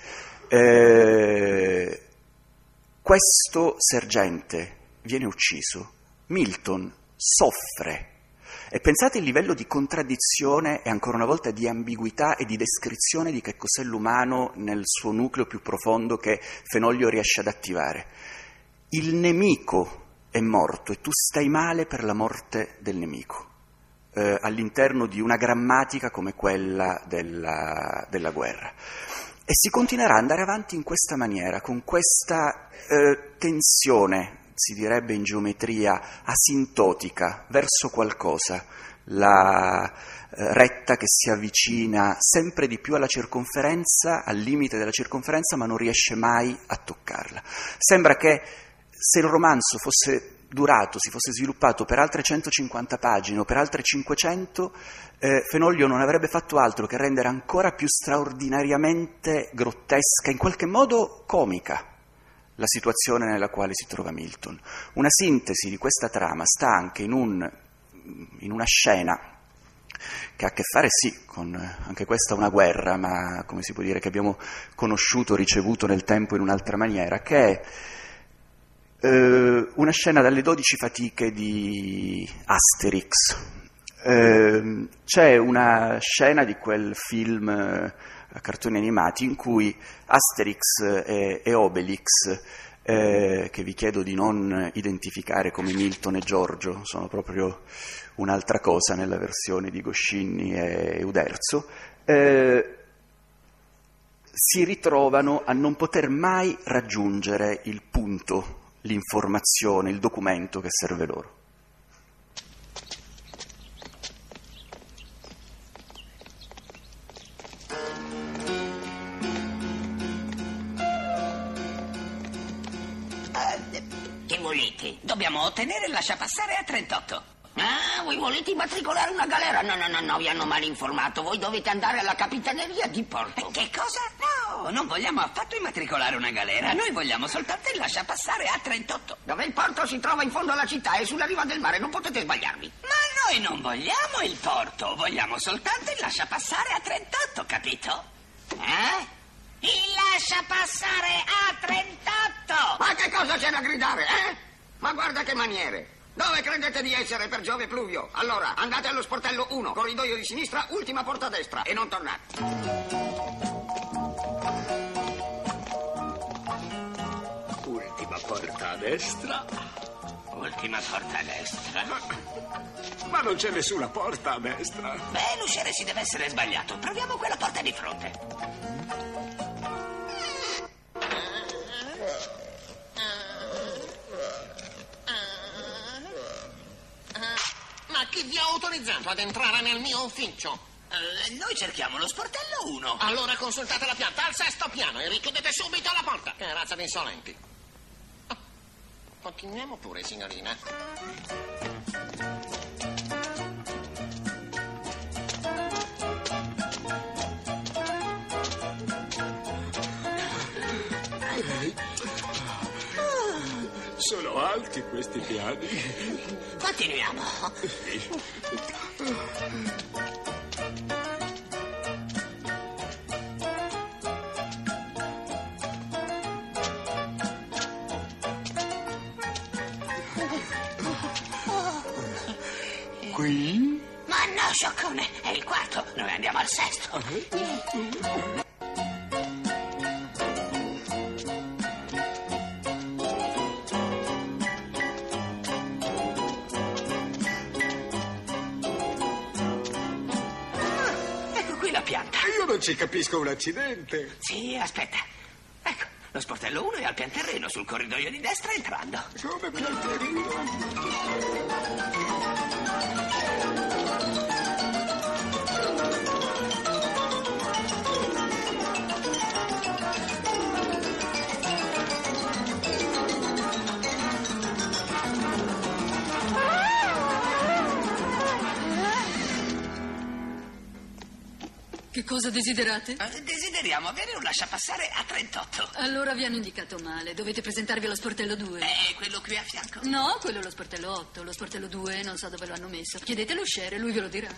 Eh, questo sergente viene ucciso, Milton soffre. E pensate il livello di contraddizione e ancora una volta di ambiguità e di descrizione di che cos'è l'umano nel suo nucleo più profondo che Fenoglio riesce ad attivare. Il nemico è morto e tu stai male per la morte del nemico, eh, all'interno di una grammatica come quella della, della guerra. E si continuerà ad andare avanti in questa maniera, con questa eh, tensione, si direbbe in geometria, asintotica, verso qualcosa. La, retta che si avvicina sempre di più alla circonferenza, al limite della circonferenza, ma non riesce mai a toccarla. Sembra che se il romanzo fosse durato, si fosse sviluppato per altre centocinquanta pagine o per altre cinquecento, eh, Fenoglio non avrebbe fatto altro che rendere ancora più straordinariamente grottesca, in qualche modo comica, la situazione nella quale si trova Milton. Una sintesi di questa trama sta anche in, un, in una scena che ha a che fare, sì, con anche questa una guerra, ma come si può dire, che abbiamo conosciuto, ricevuto nel tempo in un'altra maniera, che è eh, una scena dalle dodici fatiche di Asterix. Eh, c'è una scena di quel film eh, a cartoni animati in cui Asterix e, e Obelix, eh, che vi chiedo di non identificare come Milton e Giorgio, sono proprio un'altra cosa nella versione di Goscinny e Uderzo, eh, si ritrovano a non poter mai raggiungere il punto, l'informazione, il documento che serve loro. Che volete? Dobbiamo ottenere il lasciapassare a trentotto. Ah, voi volete immatricolare una galera? No, no, no, no, vi hanno mal informato. Voi dovete andare alla capitaneria di porto. Che cosa? No, non vogliamo affatto immatricolare una galera. Noi vogliamo soltanto il lasciapassare a trentotto. Dove il porto si trova in fondo alla città e sulla riva del mare, non potete sbagliarvi. Ma noi non vogliamo il porto, vogliamo soltanto il lasciapassare a trentotto, capito? Eh? Il lasciapassare a trentotto! Ma che cosa c'è da gridare, eh? Ma guarda che maniere! Dove credete di essere, per Giove Pluvio? Allora, andate allo sportello uno, corridoio di sinistra, ultima porta a destra, e non tornate. Ultima porta a destra. Ultima porta a destra. Ma, ma non c'è nessuna porta a destra. Beh, l'usciere si deve essere sbagliato. Proviamo quella porta di fronte. Ma chi vi ha autorizzato ad entrare nel mio ufficio? Eh, noi cerchiamo lo sportello uno. Allora consultate la pianta al sesto piano e richiudete subito la porta. Che razza di insolenti. Oh, continuiamo pure, signorina. Sono alti questi piani. Continuiamo. Qui? Ma no, scioccone, è il quarto. Noi andiamo al sesto. Pianta. Io non ci capisco un accidente. Sì, aspetta. Ecco, lo sportello uno è al pianterreno, sul corridoio di destra entrando. Come Che cosa desiderate? Eh, desideriamo avere un lasciapassare a trentotto. Allora vi hanno indicato male. Dovete presentarvi allo sportello due. Eh, quello qui a fianco? No, quello è lo sportello otto. Lo sportello due non so dove lo hanno messo. Chiedete all'usciere, lui ve lo dirà.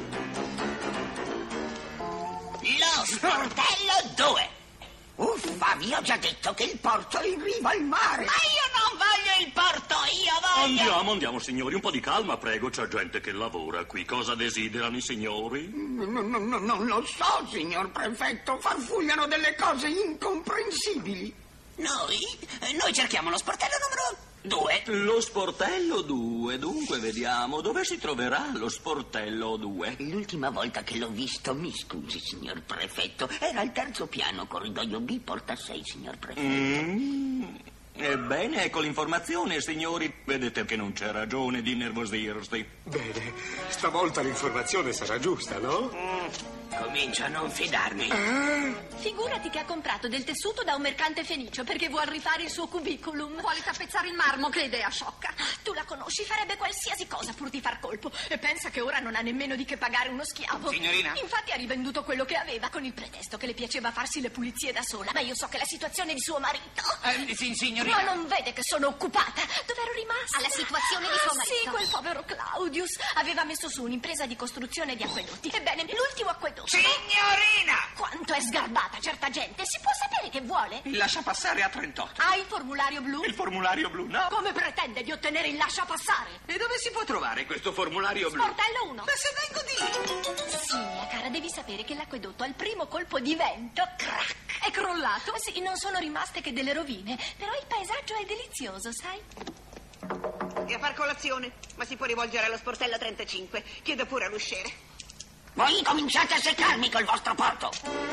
Lo sportello due. Uffa, vi ho già detto che il porto è in riva al mare. Ma io non voglio il porto, io voglio... Andiamo, andiamo, signori, un po' di calma, prego, c'è gente che lavora qui. Cosa desiderano i signori? No, no, no, non lo so, signor prefetto, farfugliano delle cose incomprensibili. Noi? Noi cerchiamo lo sportello numero due. Lo sportello due, dunque vediamo, dove si troverà lo sportello due? L'ultima volta che l'ho visto, mi scusi, signor prefetto, era al terzo piano, corridoio B, porta sei, signor prefetto. Mm. Ebbene, ecco l'informazione, signori. Vedete che non c'è ragione di innervosirsi. Bene, stavolta l'informazione sarà giusta, no? Mm, comincio a non fidarmi. Figurati che ha comprato del tessuto da un mercante fenicio perché vuol rifare il suo cubiculum. Vuole tappezzare il marmo, che idea sciocca. Tu la conosci, farebbe qualsiasi cosa pur di far colpo. E pensa che ora non ha nemmeno di che pagare uno schiavo. Signorina? Infatti ha rivenduto quello che aveva con il pretesto che le piaceva farsi le pulizie da sola. Ma io so che la situazione di suo marito... Eh, sì, signorina. Ma non vede che sono occupata? Dov'ero rimasta? Alla situazione di suo Ah, marito. sì, quel povero Claudius aveva messo su un'impresa di costruzione di acquedotti. Ebbene, l'ultimo acquedotto... Signorina! Quanto è sgarbata certa gente! Si può sapere che vuole? Il lascia passare a trentotto. Ha il formulario blu? Il formulario blu, no? Come pretende di ottenere il lascia passare? E dove si può trovare questo formulario blu? Sportello uno. Ma se vengo di... Sì, mia cara, devi sapere che l'acquedotto al primo colpo di vento, crack, è crollato. Sì, non sono rimaste che delle rovine, però il paesaggio è delizioso, sai? E a far colazione, ma si può rivolgere allo sportello trentacinque. Chiedo pure all'usciere. Voi cominciate a seccarmi col vostro porto.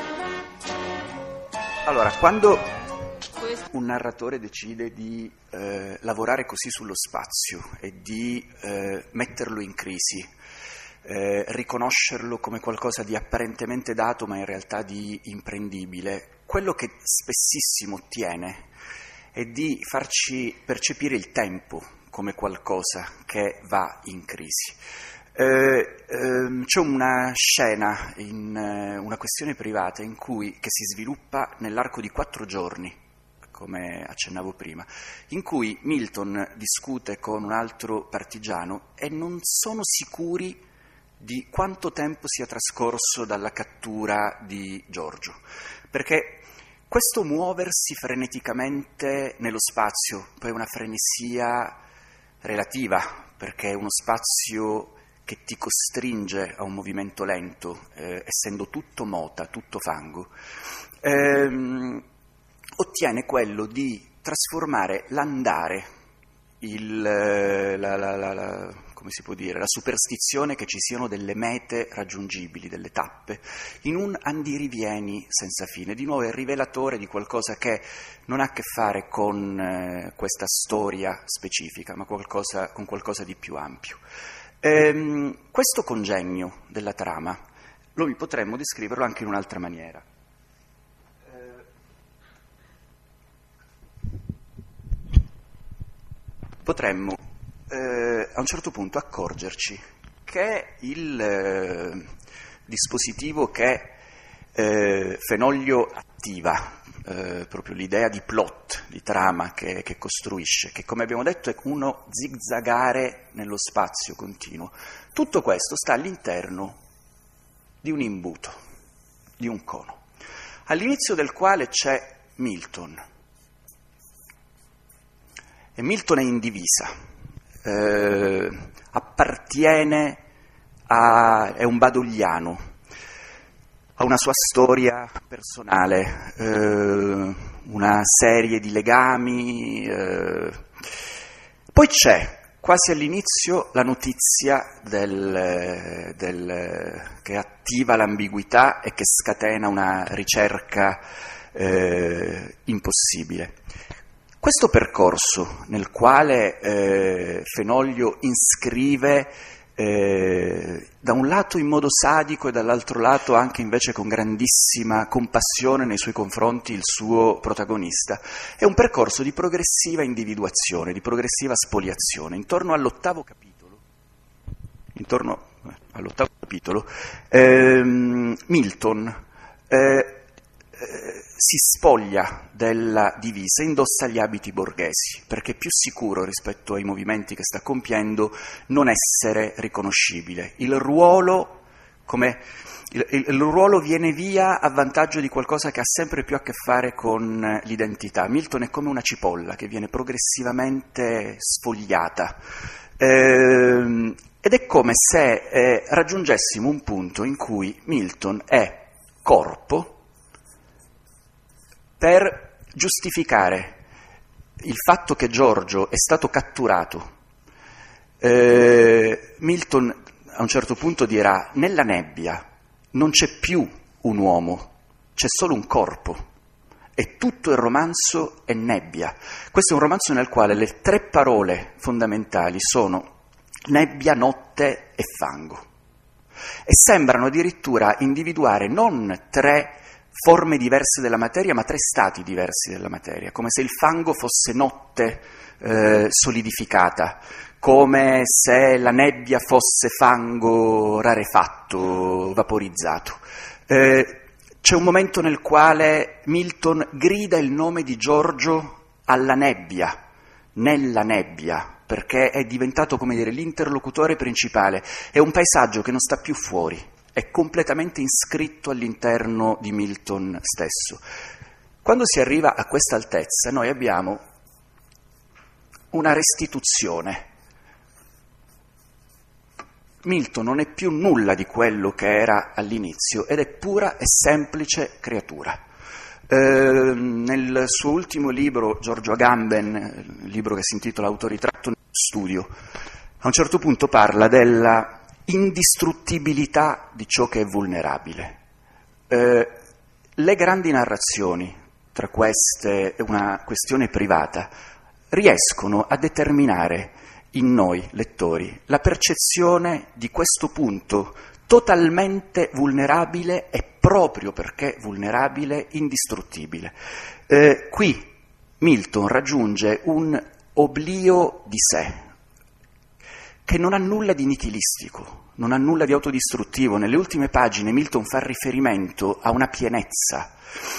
Allora, quando un narratore decide di eh, lavorare così sullo spazio e di eh, metterlo in crisi, eh, riconoscerlo come qualcosa di apparentemente dato ma in realtà di imprendibile, quello che spessissimo ottiene è di farci percepire il tempo come qualcosa che va in crisi. Eh, ehm, c'è una scena in eh, una questione privata in cui, che si sviluppa nell'arco di quattro giorni, come accennavo prima, in cui Milton discute con un altro partigiano e non sono sicuri di quanto tempo sia trascorso dalla cattura di Giorgio, perché questo muoversi freneticamente nello spazio, poi una frenesia relativa, perché è uno spazio che ti costringe a un movimento lento, eh, essendo tutto mota, tutto fango, ehm, ottiene quello di trasformare l'andare, il, la, la, la, la, come si può dire, la superstizione che ci siano delle mete raggiungibili, delle tappe, in un andirivieni senza fine. Di nuovo è il rivelatore di qualcosa che non ha a che fare con eh, questa storia specifica, ma qualcosa, con qualcosa di più ampio. Ehm, questo congegno della trama lo potremmo descriverlo anche in un'altra maniera. Eh, potremmo eh, a un certo punto accorgerci che il eh, dispositivo che eh, Fenoglio attiva, eh, proprio l'idea di plot, di trama che, che costruisce, che come abbiamo detto è uno zigzagare nello spazio continuo. Tutto questo sta all'interno di un imbuto, di un cono, all'inizio del quale c'è Milton. E Milton è in divisa, eh, appartiene a... è un badogliano, ha una sua storia personale, eh, una serie di legami. Eh. Poi c'è, quasi all'inizio, la notizia del, del, che attiva l'ambiguità e che scatena una ricerca eh, impossibile. Questo percorso nel quale eh, Fenoglio inscrive Eh, da un lato in modo sadico e dall'altro lato anche invece con grandissima compassione nei suoi confronti il suo protagonista, è un percorso di progressiva individuazione, di progressiva spoliazione. Intorno all'ottavo capitolo, intorno eh, all'ottavo capitolo, ehm, Milton eh, eh, si spoglia della divisa, indossa gli abiti borghesi, perché è più sicuro rispetto ai movimenti che sta compiendo non essere riconoscibile. Il ruolo, come, il, il, il ruolo viene via a vantaggio di qualcosa che ha sempre più a che fare con l'identità. Milton è come una cipolla che viene progressivamente sfogliata. Ehm, ed è come se eh, raggiungessimo un punto in cui Milton è corpo per giustificare il fatto che Giorgio è stato catturato. Eh, Milton a un certo punto dirà: nella nebbia non c'è più un uomo, c'è solo un corpo. e tutto il romanzo è nebbia. Questo è un romanzo nel quale le tre parole fondamentali sono nebbia, notte e fango. E sembrano addirittura individuare non tre forme diverse della materia, ma tre stati diversi della materia, come se il fango fosse notte eh, solidificata, come se la nebbia fosse fango rarefatto, vaporizzato. Eh, c'è un momento nel quale Milton grida il nome di Giorgio alla nebbia, nella nebbia, perché è diventato, come dire, l'interlocutore principale. È un paesaggio che non sta più fuori, è completamente iscritto all'interno di Milton stesso. Quando si arriva a questa altezza, noi abbiamo una restituzione. Milton non è più nulla di quello che era all'inizio ed è pura e semplice creatura. Eh, nel suo ultimo libro, Giorgio Agamben, il libro che si intitola Autoritratto nello studio, a un certo punto parla della indistruttibilità di ciò che è vulnerabile. Eh, le grandi narrazioni, tra queste una questione privata, riescono a determinare in noi, lettori, la percezione di questo punto totalmente vulnerabile e proprio perché vulnerabile, indistruttibile. Eh, qui Milton raggiunge un oblio di sé, che non ha nulla di nichilistico, non ha nulla di autodistruttivo. Nelle ultime pagine Milton fa riferimento a una pienezza,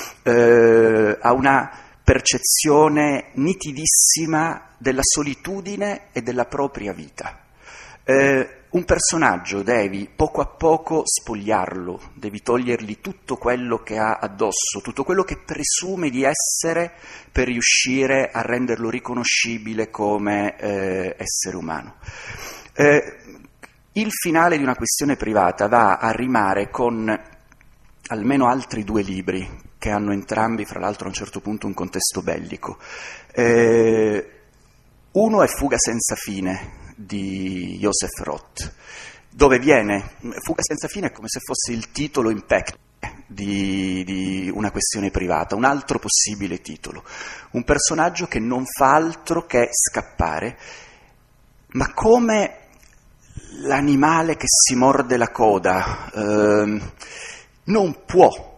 eh, a una percezione nitidissima della solitudine e della propria vita. Eh, un personaggio devi poco a poco spogliarlo, devi togliergli tutto quello che ha addosso, tutto quello che presume di essere per riuscire a renderlo riconoscibile come eh, essere umano. Eh, il finale di una questione privata va a rimare con almeno altri due libri che hanno entrambi, fra l'altro, a un certo punto un contesto bellico. Eh, uno è Fuga senza fine di Joseph Roth, dove viene, Fuga senza fine è come se fosse il titolo in pectore di, di una questione privata, un altro possibile titolo, un personaggio che non fa altro che scappare, ma come l'animale che si morde la coda, eh, non può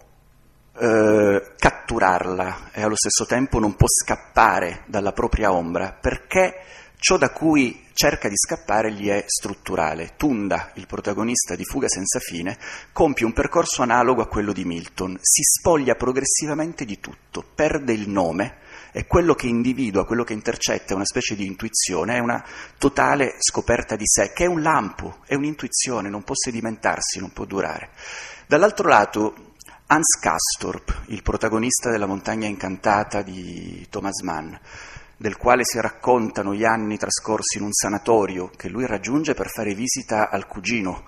eh, catturarla e allo stesso tempo non può scappare dalla propria ombra, perché ciò da cui cerca di scappare gli è strutturale. Tunda, il protagonista di Fuga senza fine, compie un percorso analogo a quello di Milton, si spoglia progressivamente di tutto, perde il nome e quello che individua, quello che intercetta è una specie di intuizione, è una totale scoperta di sé, che è un lampo, è un'intuizione, non può sedimentarsi, non può durare. Dall'altro lato, Hans Castorp, il protagonista della Montagna incantata di Thomas Mann, del quale si raccontano gli anni trascorsi in un sanatorio che lui raggiunge per fare visita al cugino,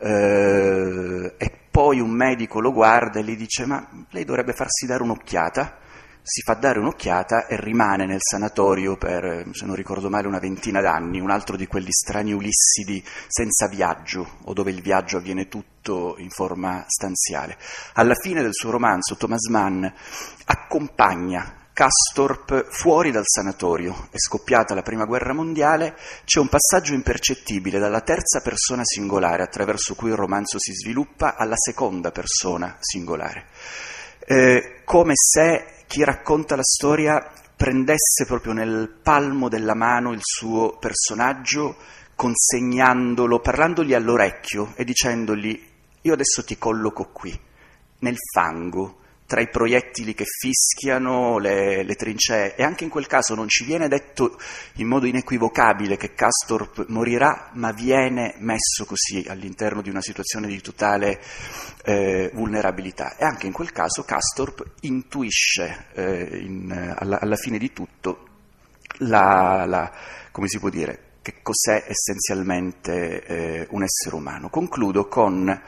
eh, e poi un medico lo guarda e gli dice: ma lei dovrebbe farsi dare un'occhiata. Si fa dare un'occhiata e rimane nel sanatorio per, se non ricordo male, una ventina d'anni, un altro di quegli strani Ulissidi senza viaggio, o dove il viaggio avviene tutto in forma stanziale. Alla fine del suo romanzo Thomas Mann accompagna Castorp fuori dal sanatorio. È scoppiata la prima guerra mondiale, c'è un passaggio impercettibile dalla terza persona singolare attraverso cui il romanzo si sviluppa alla seconda persona singolare, eh, come se chi racconta la storia prendesse proprio nel palmo della mano il suo personaggio, consegnandolo, parlandogli all'orecchio e dicendogli: io adesso ti colloco qui, nel fango, tra i proiettili che fischiano, le, le trincee, e anche in quel caso non ci viene detto in modo inequivocabile che Castorp morirà, ma viene messo così all'interno di una situazione di totale eh, vulnerabilità, e anche in quel caso Castorp intuisce eh, in, alla, alla fine di tutto la, la, come si può dire, che cos'è essenzialmente eh, un essere umano. Concludo con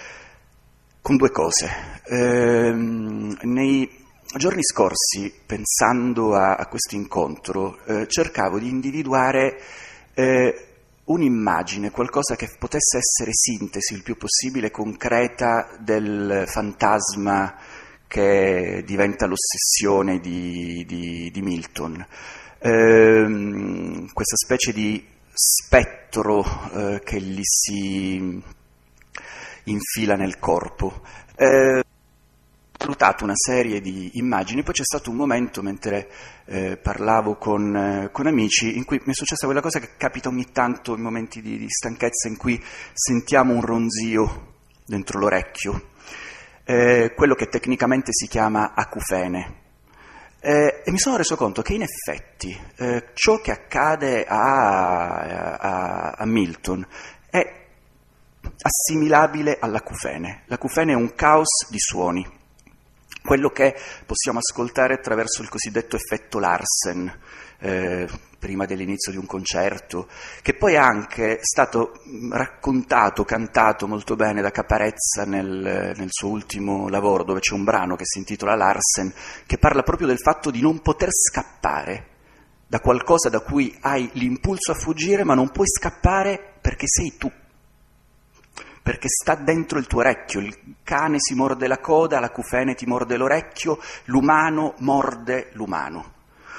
Con due cose. Eh, nei giorni scorsi, pensando a, a questo incontro, eh, cercavo di individuare eh, un'immagine, qualcosa che potesse essere sintesi il più possibile concreta del fantasma che diventa l'ossessione di, di, di Milton. Ehm, questa specie di spettro eh, che gli si infila nel corpo. Eh, ho valutato una serie di immagini, poi c'è stato un momento mentre eh, parlavo con, eh, con amici in cui mi è successa quella cosa che capita ogni tanto in momenti di, di stanchezza, in cui sentiamo un ronzio dentro l'orecchio, eh, quello che tecnicamente si chiama acufene. Eh, e mi sono reso conto che in effetti eh, ciò che accade a, a, a Milton è assimilabile all'acufene. L'acufene è un caos di suoni, quello che possiamo ascoltare attraverso il cosiddetto effetto Larsen, eh, prima dell'inizio di un concerto, che poi è anche stato raccontato, cantato molto bene da Caparezza nel, nel suo ultimo lavoro, dove c'è un brano che si intitola Larsen, che parla proprio del fatto di non poter scappare da qualcosa da cui hai l'impulso a fuggire, ma non puoi scappare perché sei tu, perché sta dentro il tuo orecchio. Il cane si morde la coda, l'acufene ti morde l'orecchio, l'umano morde l'umano.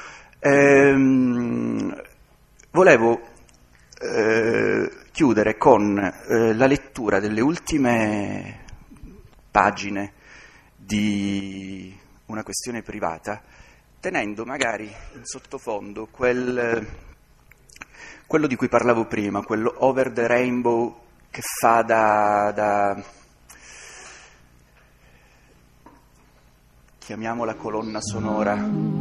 Ehm, volevo eh, chiudere con eh, la lettura delle ultime pagine di Una questione privata, tenendo magari in sottofondo quel, quello di cui parlavo prima, quello Over the Rainbow, che fa da, da chiamiamola colonna sonora.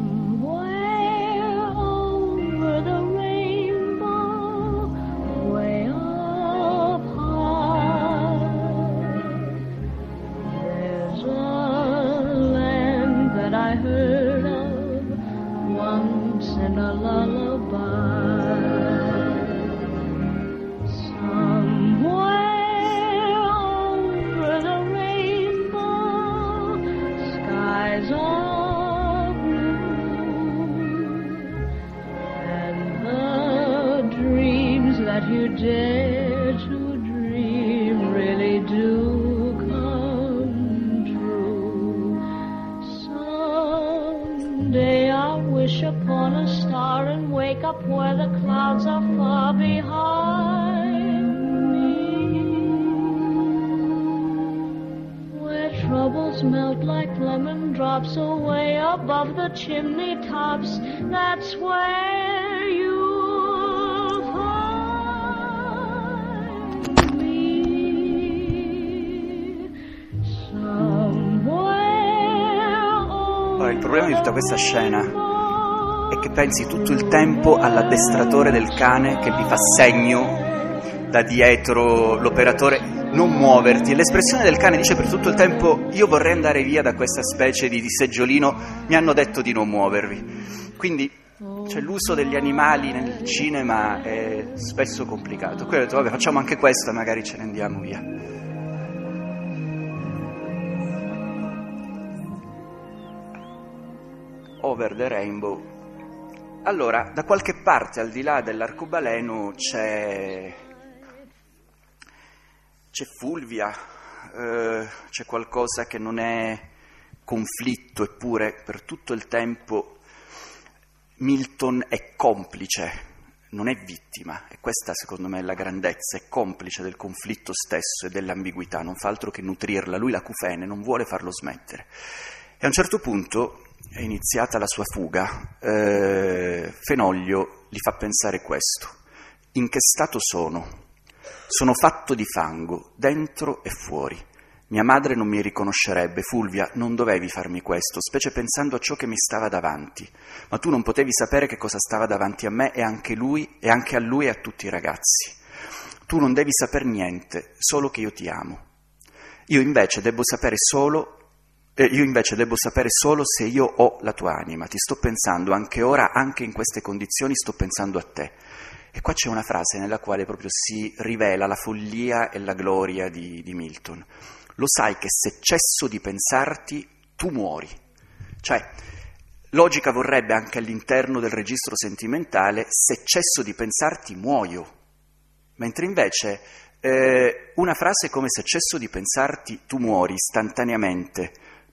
You dare to dream really do come true. Someday I'll wish upon a star and wake up where the clouds are far behind me, where troubles melt like lemon drops away above the chimney tops. That's where you il problema di tutta questa scena è che pensi tutto il tempo all'addestratore del cane che vi fa segno da dietro l'operatore non muoverti, e l'espressione del cane dice per tutto il tempo: io vorrei andare via da questa specie di, di seggiolino, mi hanno detto di non muovervi. Quindi cioè, l'uso degli animali nel cinema è spesso complicato. Quindi ho detto vabbè, facciamo anche questo e magari ce ne andiamo via. Over the Rainbow. Allora, da qualche parte al di là dell'arcobaleno c'è c'è Fulvia, eh, c'è qualcosa che non è conflitto, eppure per tutto il tempo Milton è complice, non è vittima, e questa secondo me è la grandezza, è complice del conflitto stesso e dell'ambiguità, non fa altro che nutrirla. Lui l'acufene non vuole farlo smettere. E a un certo punto è iniziata la sua fuga, eh, Fenoglio gli fa pensare questo: in che stato sono? Sono fatto di fango, dentro e fuori. Mia madre non mi riconoscerebbe. Fulvia, non dovevi farmi questo, specie pensando a ciò che mi stava davanti. Ma tu non potevi sapere che cosa stava davanti a me e anche lui, e anche a lui e a tutti i ragazzi. Tu non devi saper niente, solo che io ti amo. Io invece devo sapere solo Eh, io invece devo sapere solo se io ho la tua anima. Ti sto pensando anche ora, anche in queste condizioni sto pensando a te. E qua c'è una frase nella quale proprio si rivela la follia e la gloria di, di Milton. Lo sai che se cesso di pensarti, tu muori. Cioè, logica vorrebbe anche all'interno del registro sentimentale: se cesso di pensarti, muoio. Mentre invece eh, una frase come se cesso di pensarti, tu muori istantaneamente,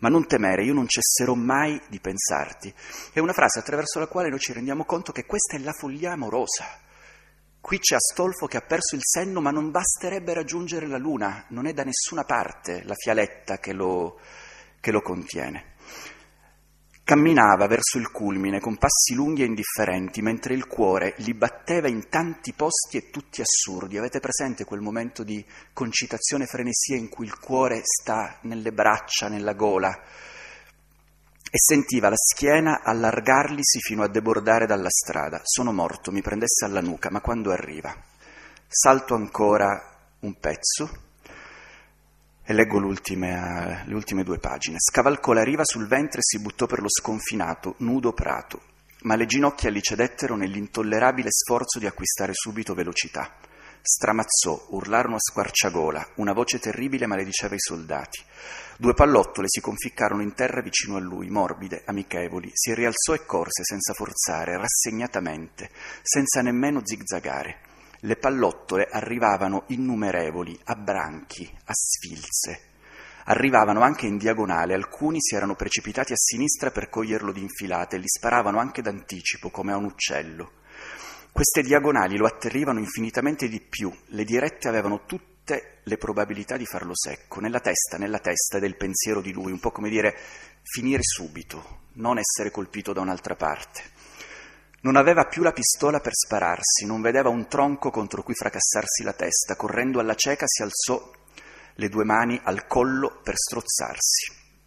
ma non temere, io non cesserò mai di pensarti. È una frase attraverso la quale noi ci rendiamo conto che questa è la follia amorosa. Qui c'è Astolfo che ha perso il senno, ma non basterebbe raggiungere la luna, non è da nessuna parte la fialetta che lo, che lo contiene. Camminava verso il culmine con passi lunghi e indifferenti, mentre il cuore gli batteva in tanti posti e tutti assurdi. Avete presente quel momento di concitazione e frenesia in cui il cuore sta nelle braccia, nella gola, e sentiva la schiena allargarglisi fino a debordare dalla strada. Sono morto, mi prendesse alla nuca, ma quando arriva? Salto ancora un pezzo e leggo l'ultime, le ultime due pagine. Scavalcò la riva sul ventre e si buttò per lo sconfinato, nudo prato, ma le ginocchia gli cedettero nell'intollerabile sforzo di acquistare subito velocità. Stramazzò, urlarono a squarciagola, una voce terribile malediceva i soldati. Due pallottole si conficcarono in terra vicino a lui, morbide, amichevoli. Si rialzò e corse senza forzare, rassegnatamente, senza nemmeno zigzagare. Le pallottole arrivavano innumerevoli, a branchi, a sfilze. Arrivavano anche in diagonale, alcuni si erano precipitati a sinistra per coglierlo d'infilata e gli sparavano anche d'anticipo, come a un uccello. Queste diagonali lo atterrivano infinitamente di più, le dirette avevano tutte le probabilità di farlo secco, nella testa, nella testa del pensiero di lui, un po' come dire finire subito, non essere colpito da un'altra parte. Non aveva più la pistola per spararsi, non vedeva un tronco contro cui fracassarsi la testa. Correndo alla cieca si alzò le due mani al collo per strozzarsi.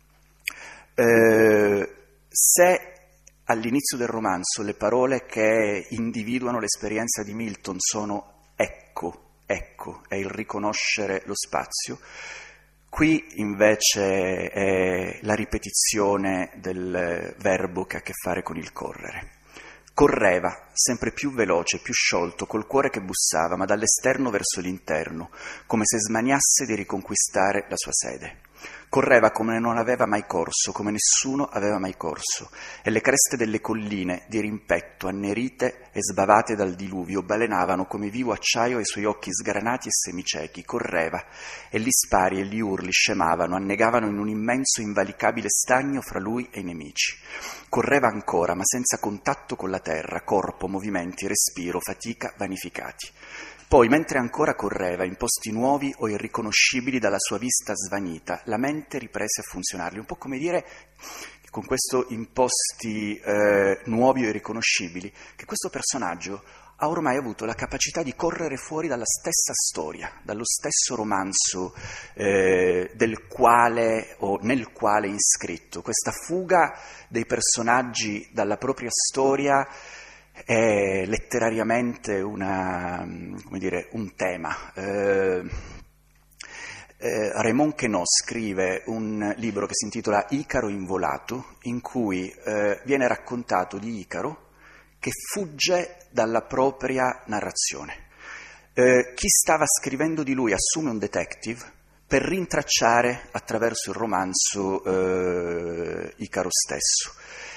Eh, se all'inizio del romanzo le parole che individuano l'esperienza di Milton sono ecco, ecco, è il riconoscere lo spazio, qui invece è la ripetizione del verbo che ha a che fare con il correre. Correva, sempre più veloce, più sciolto, col cuore che bussava, ma dall'esterno verso l'interno, come se smaniasse di riconquistare la sua sede. Correva come non aveva mai corso, come nessuno aveva mai corso, e le creste delle colline, di rimpetto, annerite e sbavate dal diluvio, balenavano come vivo acciaio ai suoi occhi sgranati e semiciechi. Correva, e gli spari e gli urli scemavano, annegavano in un immenso invalicabile stagno fra lui e i nemici. Correva ancora, ma senza contatto con la terra, corpo, movimenti, respiro, fatica vanificati. Poi, mentre ancora correva in posti nuovi o irriconoscibili dalla sua vista svanita, la mente riprese a funzionargli, un po' come dire, con questo in posti eh, nuovi o irriconoscibili, che questo personaggio ha ormai avuto la capacità di correre fuori dalla stessa storia, dallo stesso romanzo eh, del quale o nel quale è iscritto. Questa fuga dei personaggi dalla propria storia è letterariamente una, come dire, un tema. Eh, eh, Raymond Queneau scrive un libro che si intitola Icaro involato, in cui eh, viene raccontato di Icaro che fugge dalla propria narrazione. Eh, chi stava scrivendo di lui assume un detective per rintracciare attraverso il romanzo eh, Icaro stesso.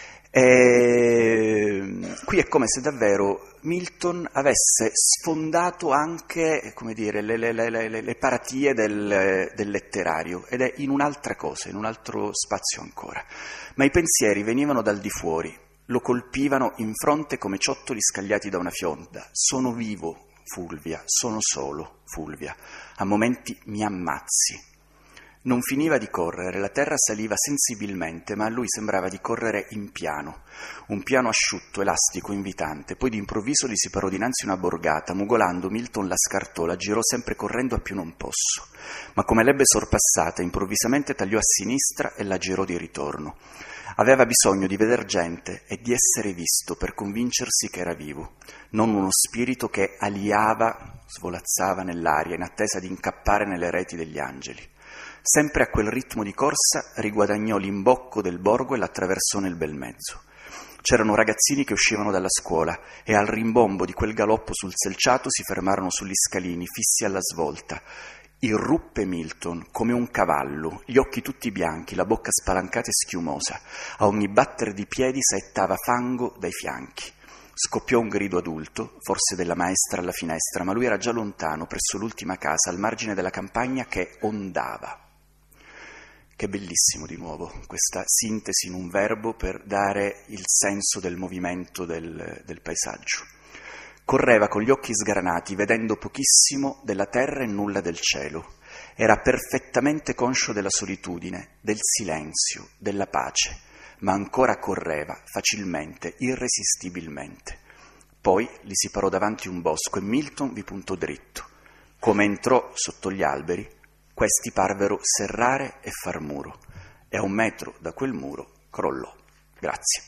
E qui è come se davvero Milton avesse sfondato anche, come dire, le, le, le, le, le paratie del, del letterario, ed è in un'altra cosa, in un altro spazio ancora. Ma i pensieri venivano dal di fuori, lo colpivano in fronte come ciottoli scagliati da una fionda. Sono vivo, Fulvia, sono solo, Fulvia, a momenti mi ammazzi. Non finiva di correre, la terra saliva sensibilmente, ma a lui sembrava di correre in piano, un piano asciutto, elastico, invitante. Poi d'improvviso gli si parò dinanzi una borgata, mugolando Milton la scartò, la girò sempre correndo a più non posso. Ma come l'ebbe sorpassata, improvvisamente tagliò a sinistra e la girò di ritorno. Aveva bisogno di veder gente e di essere visto per convincersi che era vivo, non uno spirito che aliava, svolazzava nell'aria in attesa di incappare nelle reti degli angeli. Sempre a quel ritmo di corsa riguadagnò l'imbocco del borgo e l'attraversò nel bel mezzo. C'erano ragazzini che uscivano dalla scuola e al rimbombo di quel galoppo sul selciato si fermarono sugli scalini, fissi alla svolta. Irruppe Milton come un cavallo, gli occhi tutti bianchi, la bocca spalancata e schiumosa. A ogni battere di piedi saettava fango dai fianchi. Scoppiò un grido adulto, forse della maestra alla finestra, ma lui era già lontano, presso l'ultima casa, al margine della campagna che ondava. che è bellissimo di nuovo, questa sintesi in un verbo per dare il senso del movimento del, del paesaggio. Correva con gli occhi sgranati, vedendo pochissimo della terra e nulla del cielo. Era perfettamente conscio della solitudine, del silenzio, della pace, ma ancora correva facilmente, irresistibilmente. Poi gli si parò davanti un bosco e Milton vi puntò dritto. Come entrò sotto gli alberi, questi parvero serrare e far muro, e a un metro da quel muro crollò. Grazie.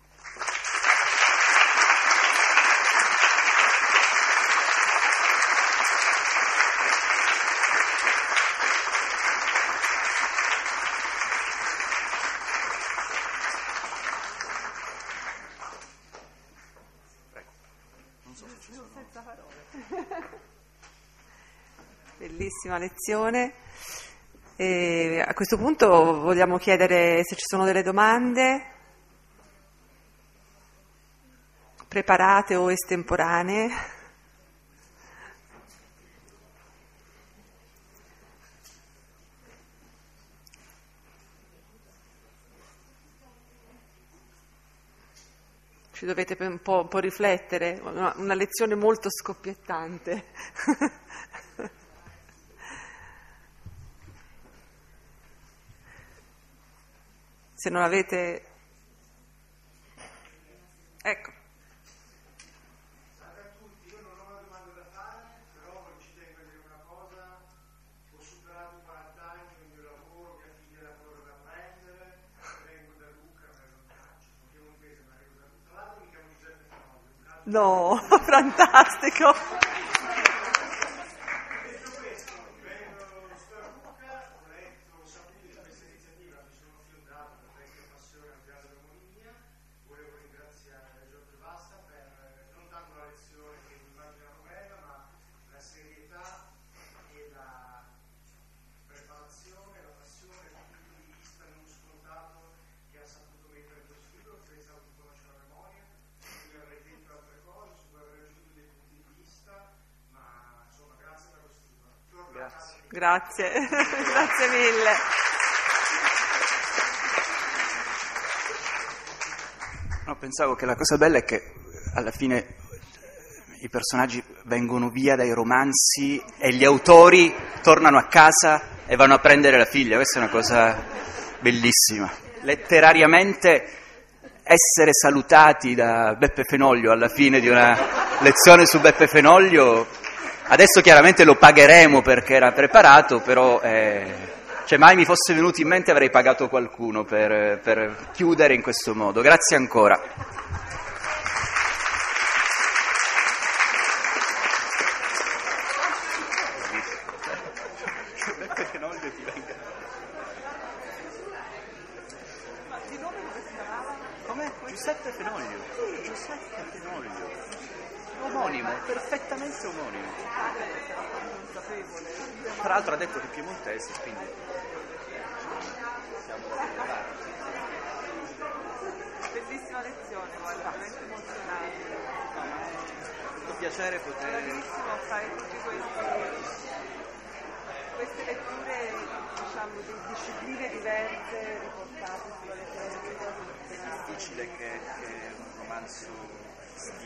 Bellissima lezione. E a questo punto vogliamo chiedere se ci sono delle domande preparate o estemporanee. Ci dovete un po', un po' riflettere, una, una lezione molto scoppiettante. Se non avete... Ecco. Salve a tutti, io non ho una domanda da fare, però ci tengo a dire una cosa. Ho superato i quaranta anni con il mio lavoro, mia figlia lavora da prendere, vengo da Lucca per un calcio, sono piemontese ma arrivo da Lucca. Tra l'altro mi chiamo Giuseppe Fenoglio. No, fantastico! Detto questo, vengo da Lucca, ho letto, ho saputo di questa iniziativa, mi sono fiondato per questa passione al teatro dell'omonimia. Volevo ringraziare Giorgio Basta per non tanto la lezione che immagina la novella, ma la serietà e la preparazione, la passione, il punto di vista non scontato che ha saputo mettere in questo libro, senza autoconoscere la memoria, su cui avrei detto altre cose, su cui avrei aggiunto dei punti di vista, ma insomma grazie per questo libro. Grazie, grazie, grazie mille. No, pensavo che la cosa bella è che alla fine i personaggi vengono via dai romanzi e gli autori tornano a casa e vanno a prendere la figlia. Questa è una cosa bellissima. Letterariamente essere salutati da Beppe Fenoglio alla fine di una lezione su Beppe Fenoglio, adesso chiaramente lo pagheremo perché era preparato, però eh, cioè mai mi fosse venuto in mente avrei pagato qualcuno per, per chiudere in questo modo. Grazie ancora. Come? Giuseppe Fenoglio. Giuseppe Fenoglio. Omonimo, perfettamente omonimo. Tra l'altro ha detto che è piemontese, quindi siamo da quelle parti. Bellissima lezione, guarda, veramente emozionante. È un piacere poter... È bellissimo fare tutte queste, queste letture, diciamo, di discipline diverse riportate sulla letteratura. È difficile che, che un romanzo